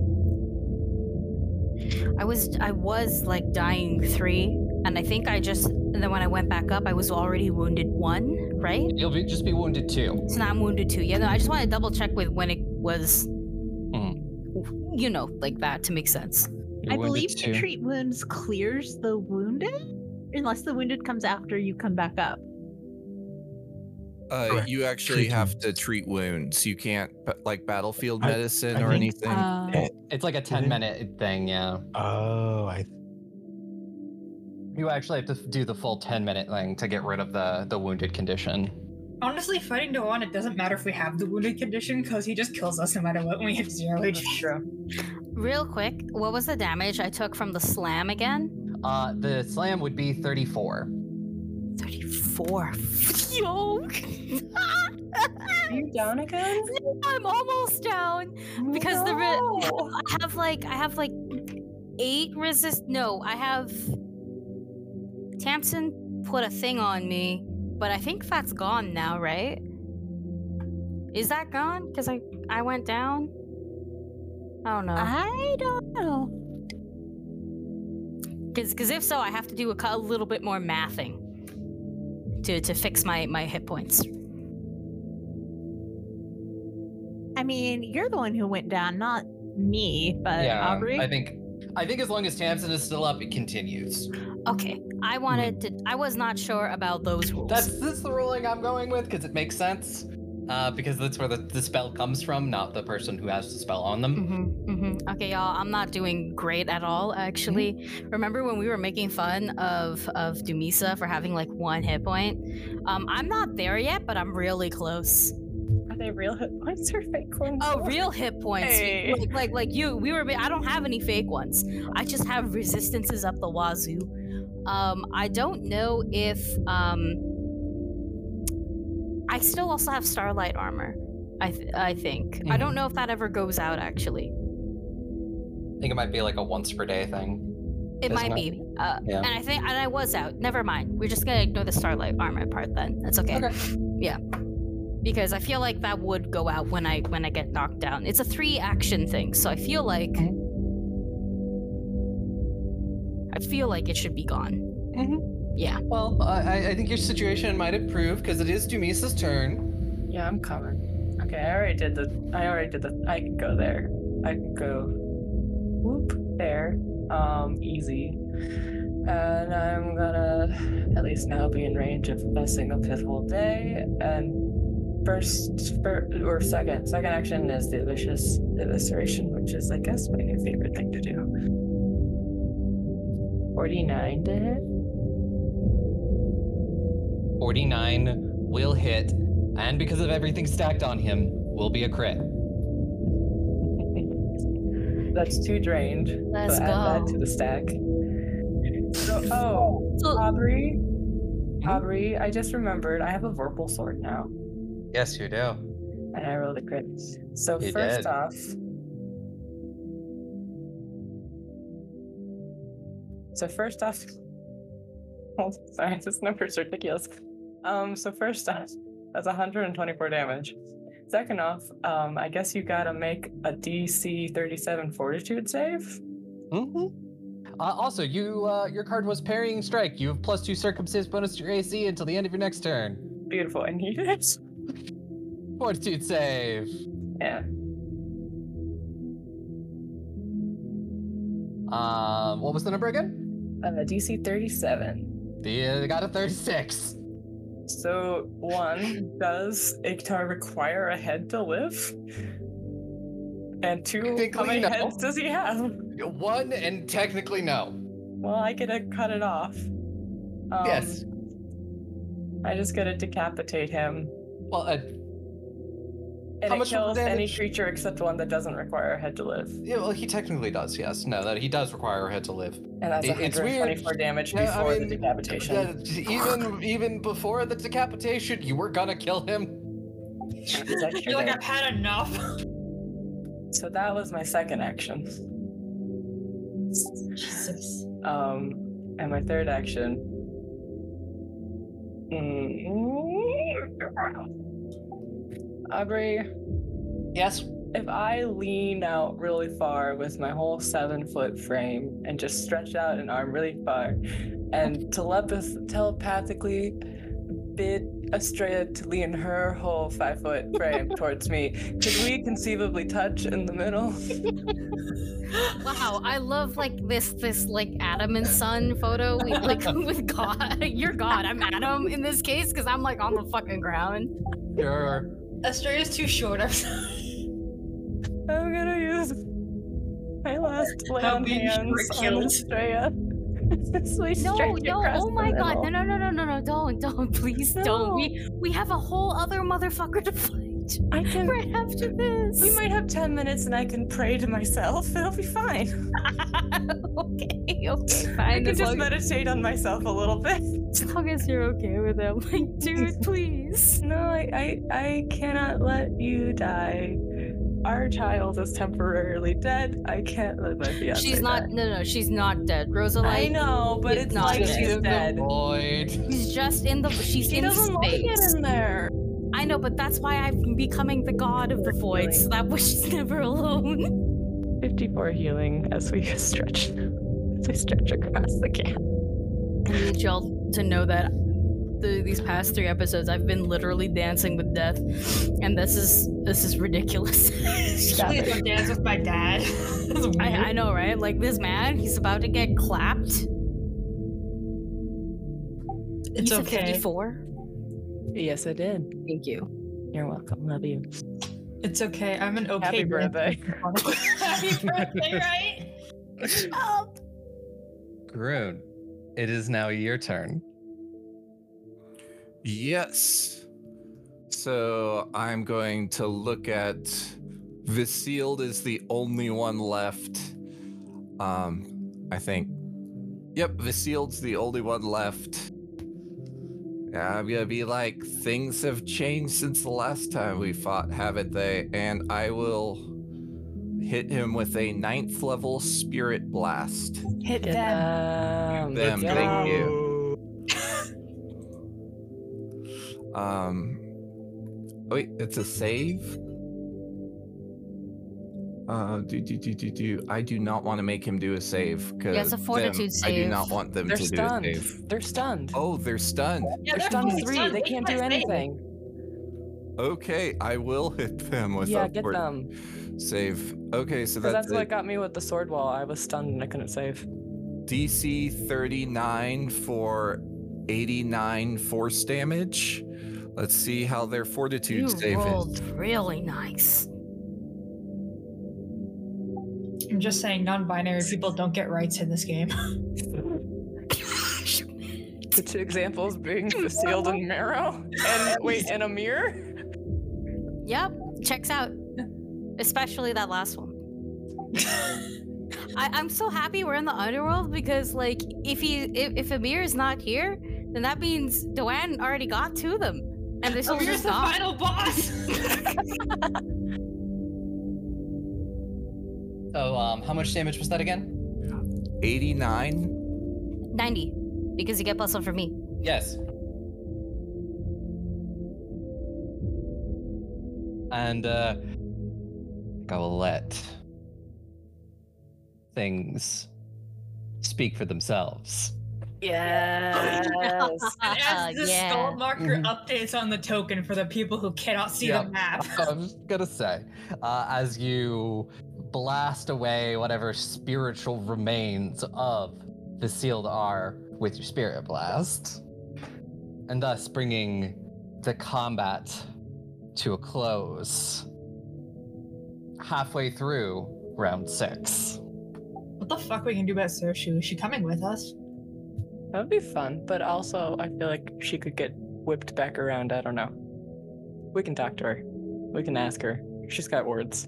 I was I was like dying three, and I think I just and then when I went back up I was already wounded one, right? You'll be, just be wounded two. So now I'm wounded two. Yeah, no, I just want to double check with when it was Mhm. you know, like that to make sense. You're I wounded believe two. treat wounds clears the wounded, unless the wounded comes after you come back up. Uh, Correct. you actually Treat have wounds. to treat wounds. You can't, but like battlefield I- medicine I or think- anything. Uh, It- It's like a ten minute thing, yeah. oh, I You actually have to do the full ten minute thing to get rid of the the wounded condition. Honestly, fighting Dewan, it doesn't matter if we have the wounded condition because he just kills us no matter what when we hit zero H P. Real quick, what was the damage I took from the slam again? Uh, the slam would be thirty-four. thirty-four. Yo! Are you down again? I'm almost down because the re- No. I have like I have like eight resist. No, I have. Tamsin put a thing on me, but I think that's gone now, right? Is that gone? Because I I went down. I don't know. I don't know. Because if so, I have to do a, cou- a little bit more mathing to to fix my my hit points. I mean, you're the one who went down, not me, but yeah, Aubrey. I think I think as long as Tamsin is still up, it continues. Okay, I wanted to. I was not sure about those rules. That's that's the ruling I'm going with because it makes sense. Uh, because that's where the, the spell comes from, not the person who has the spell on them. Mm-hmm, mm-hmm. Okay, y'all, I'm not doing great at all, actually. Mm-hmm. Remember when we were making fun of of Dumisa for having like one hit point? Um, I'm not there yet, but I'm really close. Are they real hit points or fake ones? Oh, real hit points. Hey. Like, like like you, we were. I don't have any fake ones. I just have resistances up the wazoo. Um, I don't know if um. I still also have Starlight armor. I th- I think. I don't know if that ever goes out actually. I think it might be like a once per day thing. It Isn't might it? be. Uh, Yeah. And I think and I was out. Never mind. We're just gonna ignore the Starlight armor part then. That's okay. Yeah. Because I feel like that would go out when I when I get knocked down. It's a three action thing, so I feel like I feel like it should be gone. Mm-hmm. Yeah. Well, I, I think your situation might improve because it is Dumisa's turn. Yeah, I'm coming. Okay, I already did the. I already did the. I can go there. I can go. Whoop there. Um, easy. And I'm gonna at least now be in range of messing up his whole day. And first, fir- or second, second action is the vicious evisceration, which is, I guess, my new favorite thing to do. Forty-nine to hit. forty-nine will hit, and because of everything stacked on him, will be a crit. That's two drained. Let's so add that go. to the stack. So, oh, So Aubrey, Mhm. Aubrey, I just remembered I have a Vorpal sword now, Yes, you do. and I rolled a crit. So You first did. off, so first off, oh, sorry, this number's ridiculous. Um, so first off, that's one hundred twenty-four damage. Second off, um, I guess you gotta make a D C thirty-seven Fortitude save. Mm-hmm. Uh, also, you uh, your card was parrying strike. You have plus two circumstance bonus to your A C until the end of your next turn. Beautiful, I need it. Fortitude save. Yeah. Um, what was the number again? Uh, D C thirty-seven. The uh, they got a thirty-six. So, one, does Iktar require a head to live? And two, how Technically, many no. heads does he have? One and technically no. Well, I get to cut it off. Um, Yes. I just gotta decapitate him. Well, uh, And How it much kills any damage? creature except one that doesn't require a head to live. yeah, well, he technically does. Yes, no, that he does require a head to live. And that's It- it's one hundred twenty-four weird. damage Yeah, I before mean, the decapitation. Yeah, even even before the decapitation, you were gonna kill him. Is I that feel like true? I've had enough. So that was my second action. Jesus. Um, and my third action. Mm. Aubrey, Yes. if I lean out really far with my whole seven foot frame and just stretch out an arm really far and telepath- telepathically bid Estrella to lean her whole five foot frame towards me. Could we conceivably touch in the middle? Wow, I love like this this like Adam and Son photo we, like with God. You're God, I'm Adam in this case because I'm like on the fucking ground. Sure. Estrella's too short. I'm sorry. I'm gonna use my last lay How on many hands were on killed? Estrella. So we No, stretch no, across oh the my god, middle. no, no, no, no, no, no, don't, don't, please don't. We we have a whole other motherfucker to fight I can. right after this. We might have ten minutes and I can pray to myself. It'll be fine. okay, okay, fine. I can as just long, meditate on myself a little bit. as long as you're okay with it. I'm like, dude, please. No, I, I, I cannot let you die. Our child is temporarily dead. I can't let my fiance She's not. die. No, no, she's not dead. I Rosalite. know, but is it's not like dead. she's in dead. the void. She's just in the. She's She in doesn't like space. it in there. I know, but that's why I'm becoming the god of the void, so that way she's never alone. fifty-four healing as we stretch, as we stretch across the gap. I need y'all to know that the, these past three episodes, I've been literally dancing with death, and this is this is ridiculous. Please don't dance with my dad. That's weird. I, I know, right? Like this man, he's about to get clapped. It's He's a okay. fifty-four. Yes, I did. Thank you. You're welcome. Love you. It's okay. I'm an okay. Happy birthday. Happy birthday, right? Oh, Groon, it is now your turn. Yes. So I'm going to look at Visild is the only one left. Um, I think. Yep, Visild's the only one left. Yeah, I'm gonna be like, things have changed since the last time we fought, haven't they? And I will hit him with a ninth level Spirit Blast. Hit Get them. them. Them, Let's thank go. you. Um, wait, it's a save? Uh, do, do, do, do, do. I do not want to make him do a save. Yeah, it's a them- fortitude I do save. not want them They're to stunned. do a save. They're stunned. Oh, they're stunned. Yeah, They're stunned fully three. stunned. They can't do can't save. anything. Okay, I will hit them with Yeah, a get fort- them. save. Okay, so Because that's, that's what it. got me with the sword wall. I was stunned and I couldn't save. D C thirty-nine for eighty-nine force damage. Let's see how their fortitude you save rolled is. really nice. I'm just saying, non-binary people don't get rights in this game. The two examples being the sealed and marrow. And wait, and a mirror? Yep, checks out. Especially that last one. I, I'm so happy we're in the underworld because, like, if he if, if Amir is not here, then that means Doan already got to them, and this will Amir's just the stop. final boss. So, um, how much damage was that again? eighty-nine. ninety, because you get plus one for me. Yes. And uh, I will let things speak for themselves. Yes. And as the Yeah. skull marker Mhm. updates on the token for the people who cannot see Yep. the map. I was gonna say, uh, as you blast away whatever spiritual remains of the sealed are with your spirit blast, and thus bringing the combat to a close halfway through round six. What the fuck we can do about Sershu? Is she coming with us? That would be fun, but also I feel like she could get whipped back around. I don't know. We can talk to her. We can ask her. She's got words.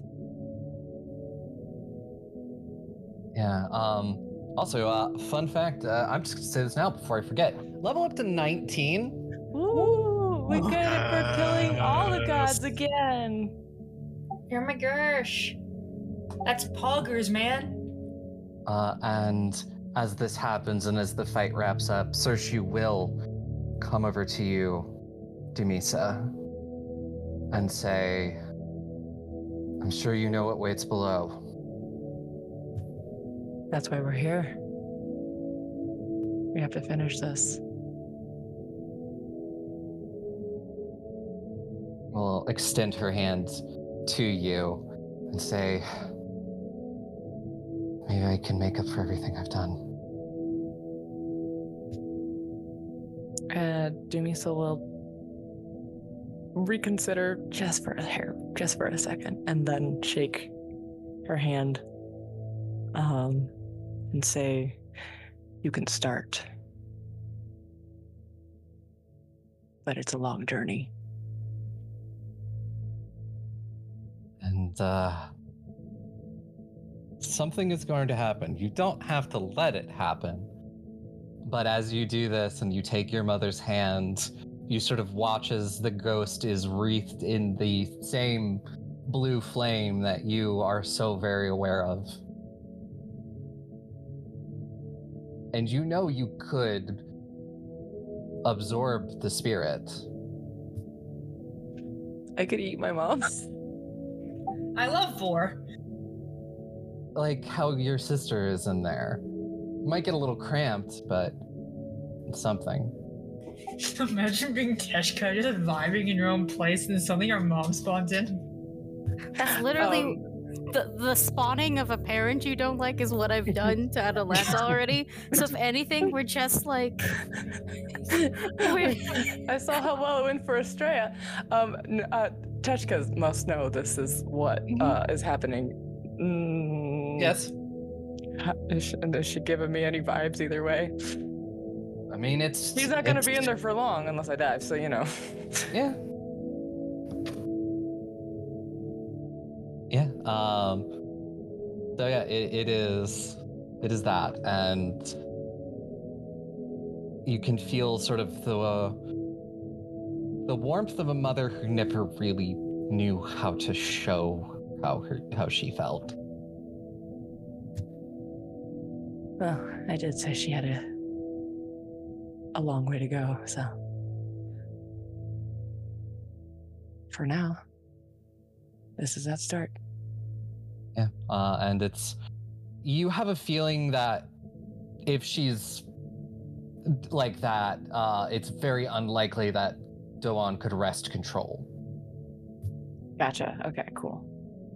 Yeah. Um. Also, uh, fun fact. Uh, I'm just gonna say this now before I forget. Level up to nineteen. Ooh, we get it for killing all the gods Yes. again. Oh my gosh. That's poggers, man. Uh, and as this happens and as the fight wraps up, Sershu will come over to you, Dumisa, and say, I'm sure you know what waits below. That's why we're here. We have to finish this. will extend her hand to you and say, maybe I can make up for everything I've done. Uh, Dumisa will reconsider just for a hair, just for a second, and then shake her hand um, and say, you can start. But it's a long journey. And uh, something is going to happen. You don't have to let it happen. But as you do this and you take your mother's hand, you sort of watch as the ghost is wreathed in the same blue flame that you are so very aware of. And you know you could absorb the spirit. I could eat my mom. I love Vor. Like how your sister is in there. Might get a little cramped, but it's something. Imagine being Keshka, just vibing in your own place, and then suddenly your mom spawns in. That's literally Um, the the spawning of a parent you don't like is what I've done to Adolescence already. So if anything, we're just like I saw how well it went for Estrella. Um, n- uh, Teshka must know this is what uh, is happening. Mm, Yes. ha- Is she, is she giving me any vibes either way? I mean, it's... He's not going to it's- be in there for long unless I dive, so you know. Yeah. Yeah. Um. So yeah, it, it is. It is that, and you can feel sort of the uh, the warmth of a mother who never really knew how to show how her how she felt. Well, I did say she had a a long way to go, so for now, this is that start. Yeah. Uh, and it's you have a feeling that if she's like that, uh, it's very unlikely that Doan could wrest control. Gotcha. Okay, cool.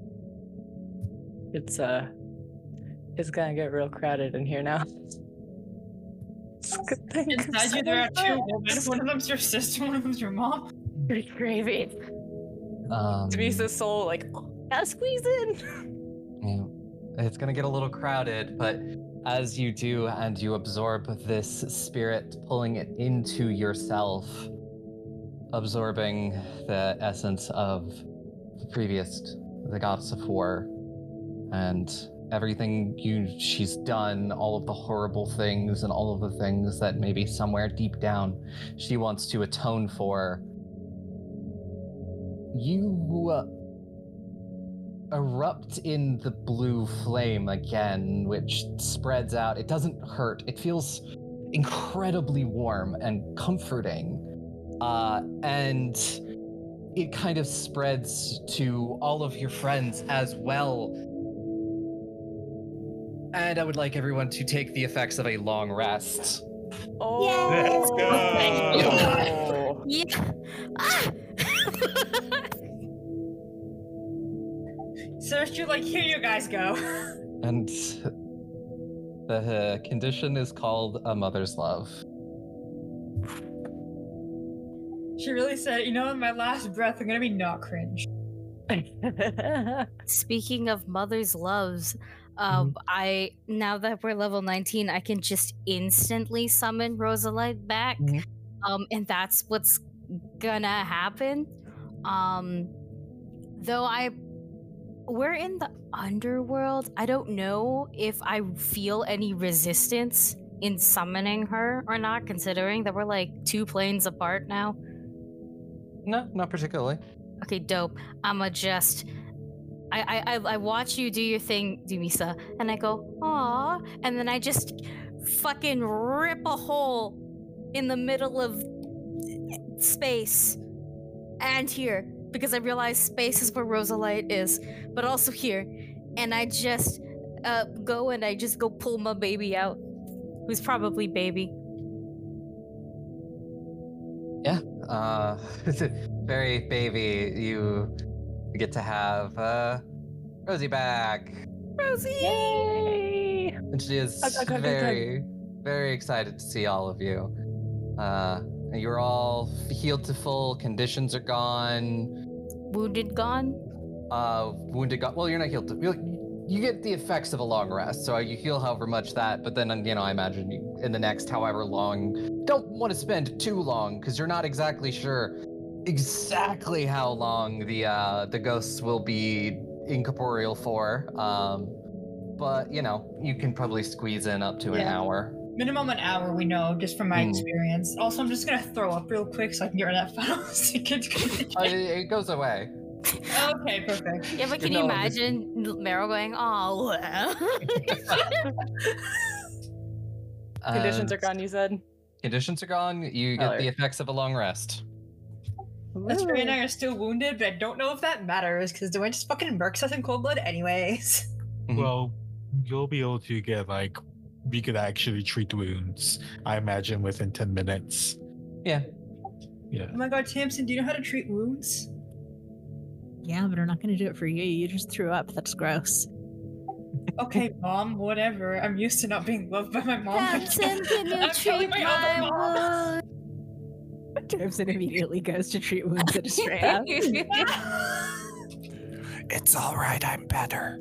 It's uh it's gonna get real crowded in here now. It's a good thing. Inside you, there are two women. One of them's your sister, one of them's your mom. Pretty gravy. Um, Teresa's soul like gotta squeeze in. Yeah, it's gonna get a little crowded, but as you do and you absorb this spirit, pulling it into yourself, absorbing the essence of the previous, the goddess of war, and everything you she's done, all of the horrible things and all of the things that maybe somewhere deep down she wants to atone for, you uh, erupt in the blue flame again, which spreads out. It doesn't hurt. It feels incredibly warm and comforting. Uh, and it kind of spreads to all of your friends as well. And I would like everyone to take the effects of a long rest. Oh, Let's go. yeah. Ah! Search you like, here you guys go. And the condition is called a mother's love. She really said, you know, in my last breath, I'm gonna be not cringe. Speaking of mother's loves, um, I now that we're level nineteen, I can just instantly summon Rosalite back. Mhm. Um, and that's what's gonna happen. Um, though I we're in the underworld, I don't know if I feel any resistance in summoning her or not, considering that we're like two planes apart now. No, not particularly. Okay, dope. I'ma just I I I- I watch you do your thing, Dumisa, and I go, aw, and then I just fucking rip a hole in the middle of space and here, because I realize space is where Rosalite is, but also here. And I just uh go and I just go pull my baby out, who's probably baby. Yeah. Uh, very baby, you get to have uh, Rosie back. Rosie! Yay! And she is Hug, hug, hug, hug, very, very excited to see all of you. Uh, you're all healed to full, conditions are gone. Wounded gone? Uh, wounded gone. Well, you're not healed to. You, you get the effects of a long rest, so you heal however much that, but then, you know, I imagine you, in the next however long, don't want to spend too long, because you're not exactly sure exactly how long the uh, the ghosts will be incorporeal for. Um, but, you know, you can probably squeeze in up to an Yeah. hour. Minimum an hour, we know, just from my Hmm. experience. Also, I'm just gonna throw up real quick so I can get rid of that final second. Uh, it, it goes away. Okay, perfect. Yeah, but can No, you this- imagine Meryl going, oh, Conditions Uh, are gone, you said? Conditions are gone. You get Alright. the effects of a long rest. Lestria and I are still wounded, but I don't know if that matters because Dwayne just fucking murks us in cold blood, anyways. Mhm. Well, you'll be able to get like we could actually treat wounds. I imagine within ten minutes. Yeah. Yeah. Oh my god, Tamsin, do you know how to treat wounds? Yeah, but I'm not going to do it for you. You just threw up. That's gross. Okay, mom, whatever. I'm used to not being loved by my mom. Tamsin, can you I'm telling treat my other my mom. wound? Tamsin immediately goes to treat wounds at Estrella. It's all right. I'm better.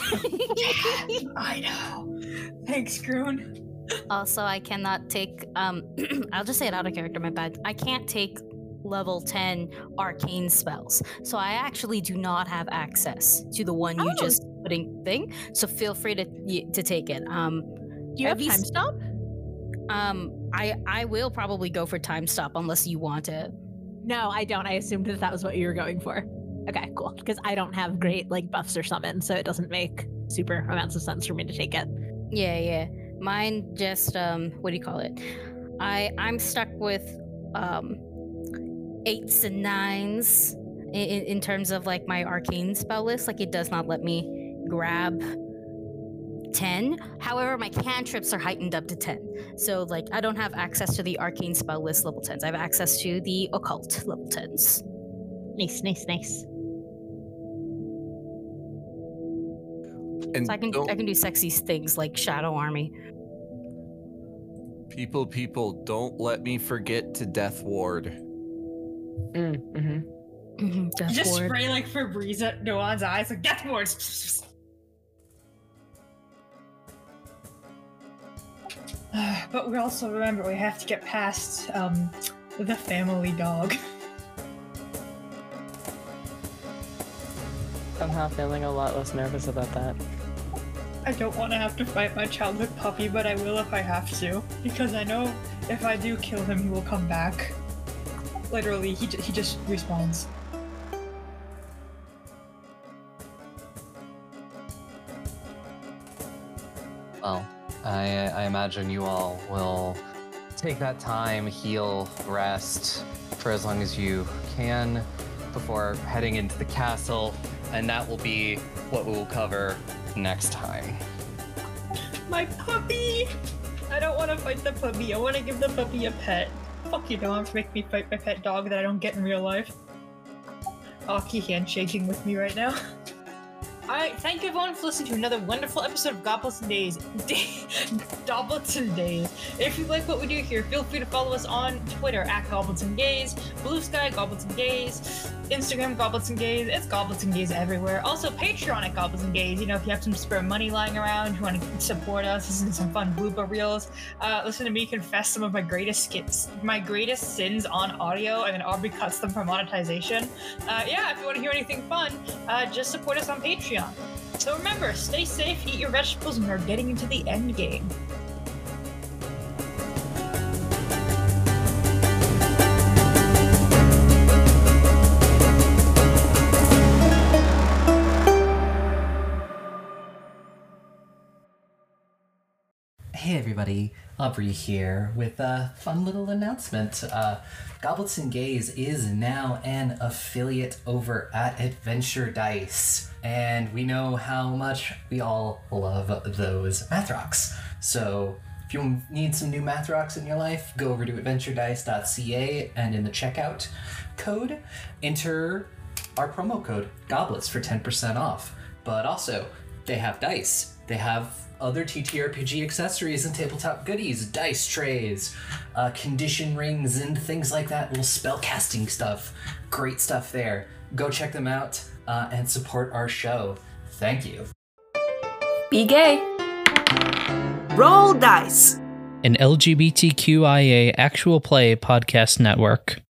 I know. Thanks, Groon. Also, I cannot take, um, I'll just say it out of character, my bad. I can't take level ten arcane spells. So I actually do not have access to the one you Oh. just putting thing. So feel free to y- to take it. Um, Do you At have time least- stop? um, I I will probably go for time stop unless you want it. No, I don't. I assumed that that was what you were going for. Okay, cool. Because I don't have great like buffs or summon, so it doesn't make super amounts of sense for me to take it. Yeah, yeah. Mine just um, what do you call it? I I'm stuck with um eights and nines in, in, in terms of like my arcane spell list. Like it does not let me grab ten. However, my cantrips are heightened up to ten. So like I don't have access to the arcane spell list level tens. I have access to the occult level tens. Nice, nice, nice. And So I can don't- I can do sexy things like Shadow Army. people, people, don't let me forget to Death Ward. Mm, hmm Mhm, Death Just Ward. spray like Febreze at Noan's eyes, like death wards. But we also remember we have to get past um the family dog. Somehow feeling a lot less nervous about that. I don't want to have to fight my childhood puppy, but I will if I have to, because I know if I do kill him, he will come back. Literally, he ju- he just respawns. Well, I, I imagine you all will take that time, heal, rest for as long as you can before heading into the castle, and that will be what we will cover next time. My puppy! I don't want to fight the puppy. I want to give the puppy a pet. Fuck you, don't have to make me fight my pet dog that I don't get in real life. Aki handshaking with me right now. Alright, thank you everyone for listening to another wonderful episode of Goblets and Days. Goblets and Days. If you like what we do here, feel free to follow us on Twitter at Goblets and Gaze, Blue Sky Goblets and Gaze, Instagram Goblets and Gaze. It's Goblets and Gaze everywhere. Also Patreon at Goblets and Gaze. You know, if you have some spare money lying around, you want to support us, listen to some fun blooper reels, uh, listen to me confess some of my greatest skits, my greatest sins on audio, and then Aubrey cuts them for monetization. Uh, yeah, if you want to hear anything fun, uh, just support us on Patreon. So remember, stay safe, eat your vegetables, and we're getting into the end game. Hey everybody, Aubrey here with a fun little announcement. Uh, Goblets and Gaze is now an affiliate over at Adventure Dice, and we know how much we all love those math rocks. So If you need some new math rocks in your life, go over to adventure dice dot c a and in the checkout code, enter our promo code GOBLETS for ten percent off. But also, they have dice. They have other T T R P G accessories and tabletop goodies, dice trays, uh, condition rings, and things like that, little spell casting stuff. Great stuff there. Go check them out uh, and support our show. Thank you. Be gay. Roll dice. An L G B T Q I A actual play podcast network.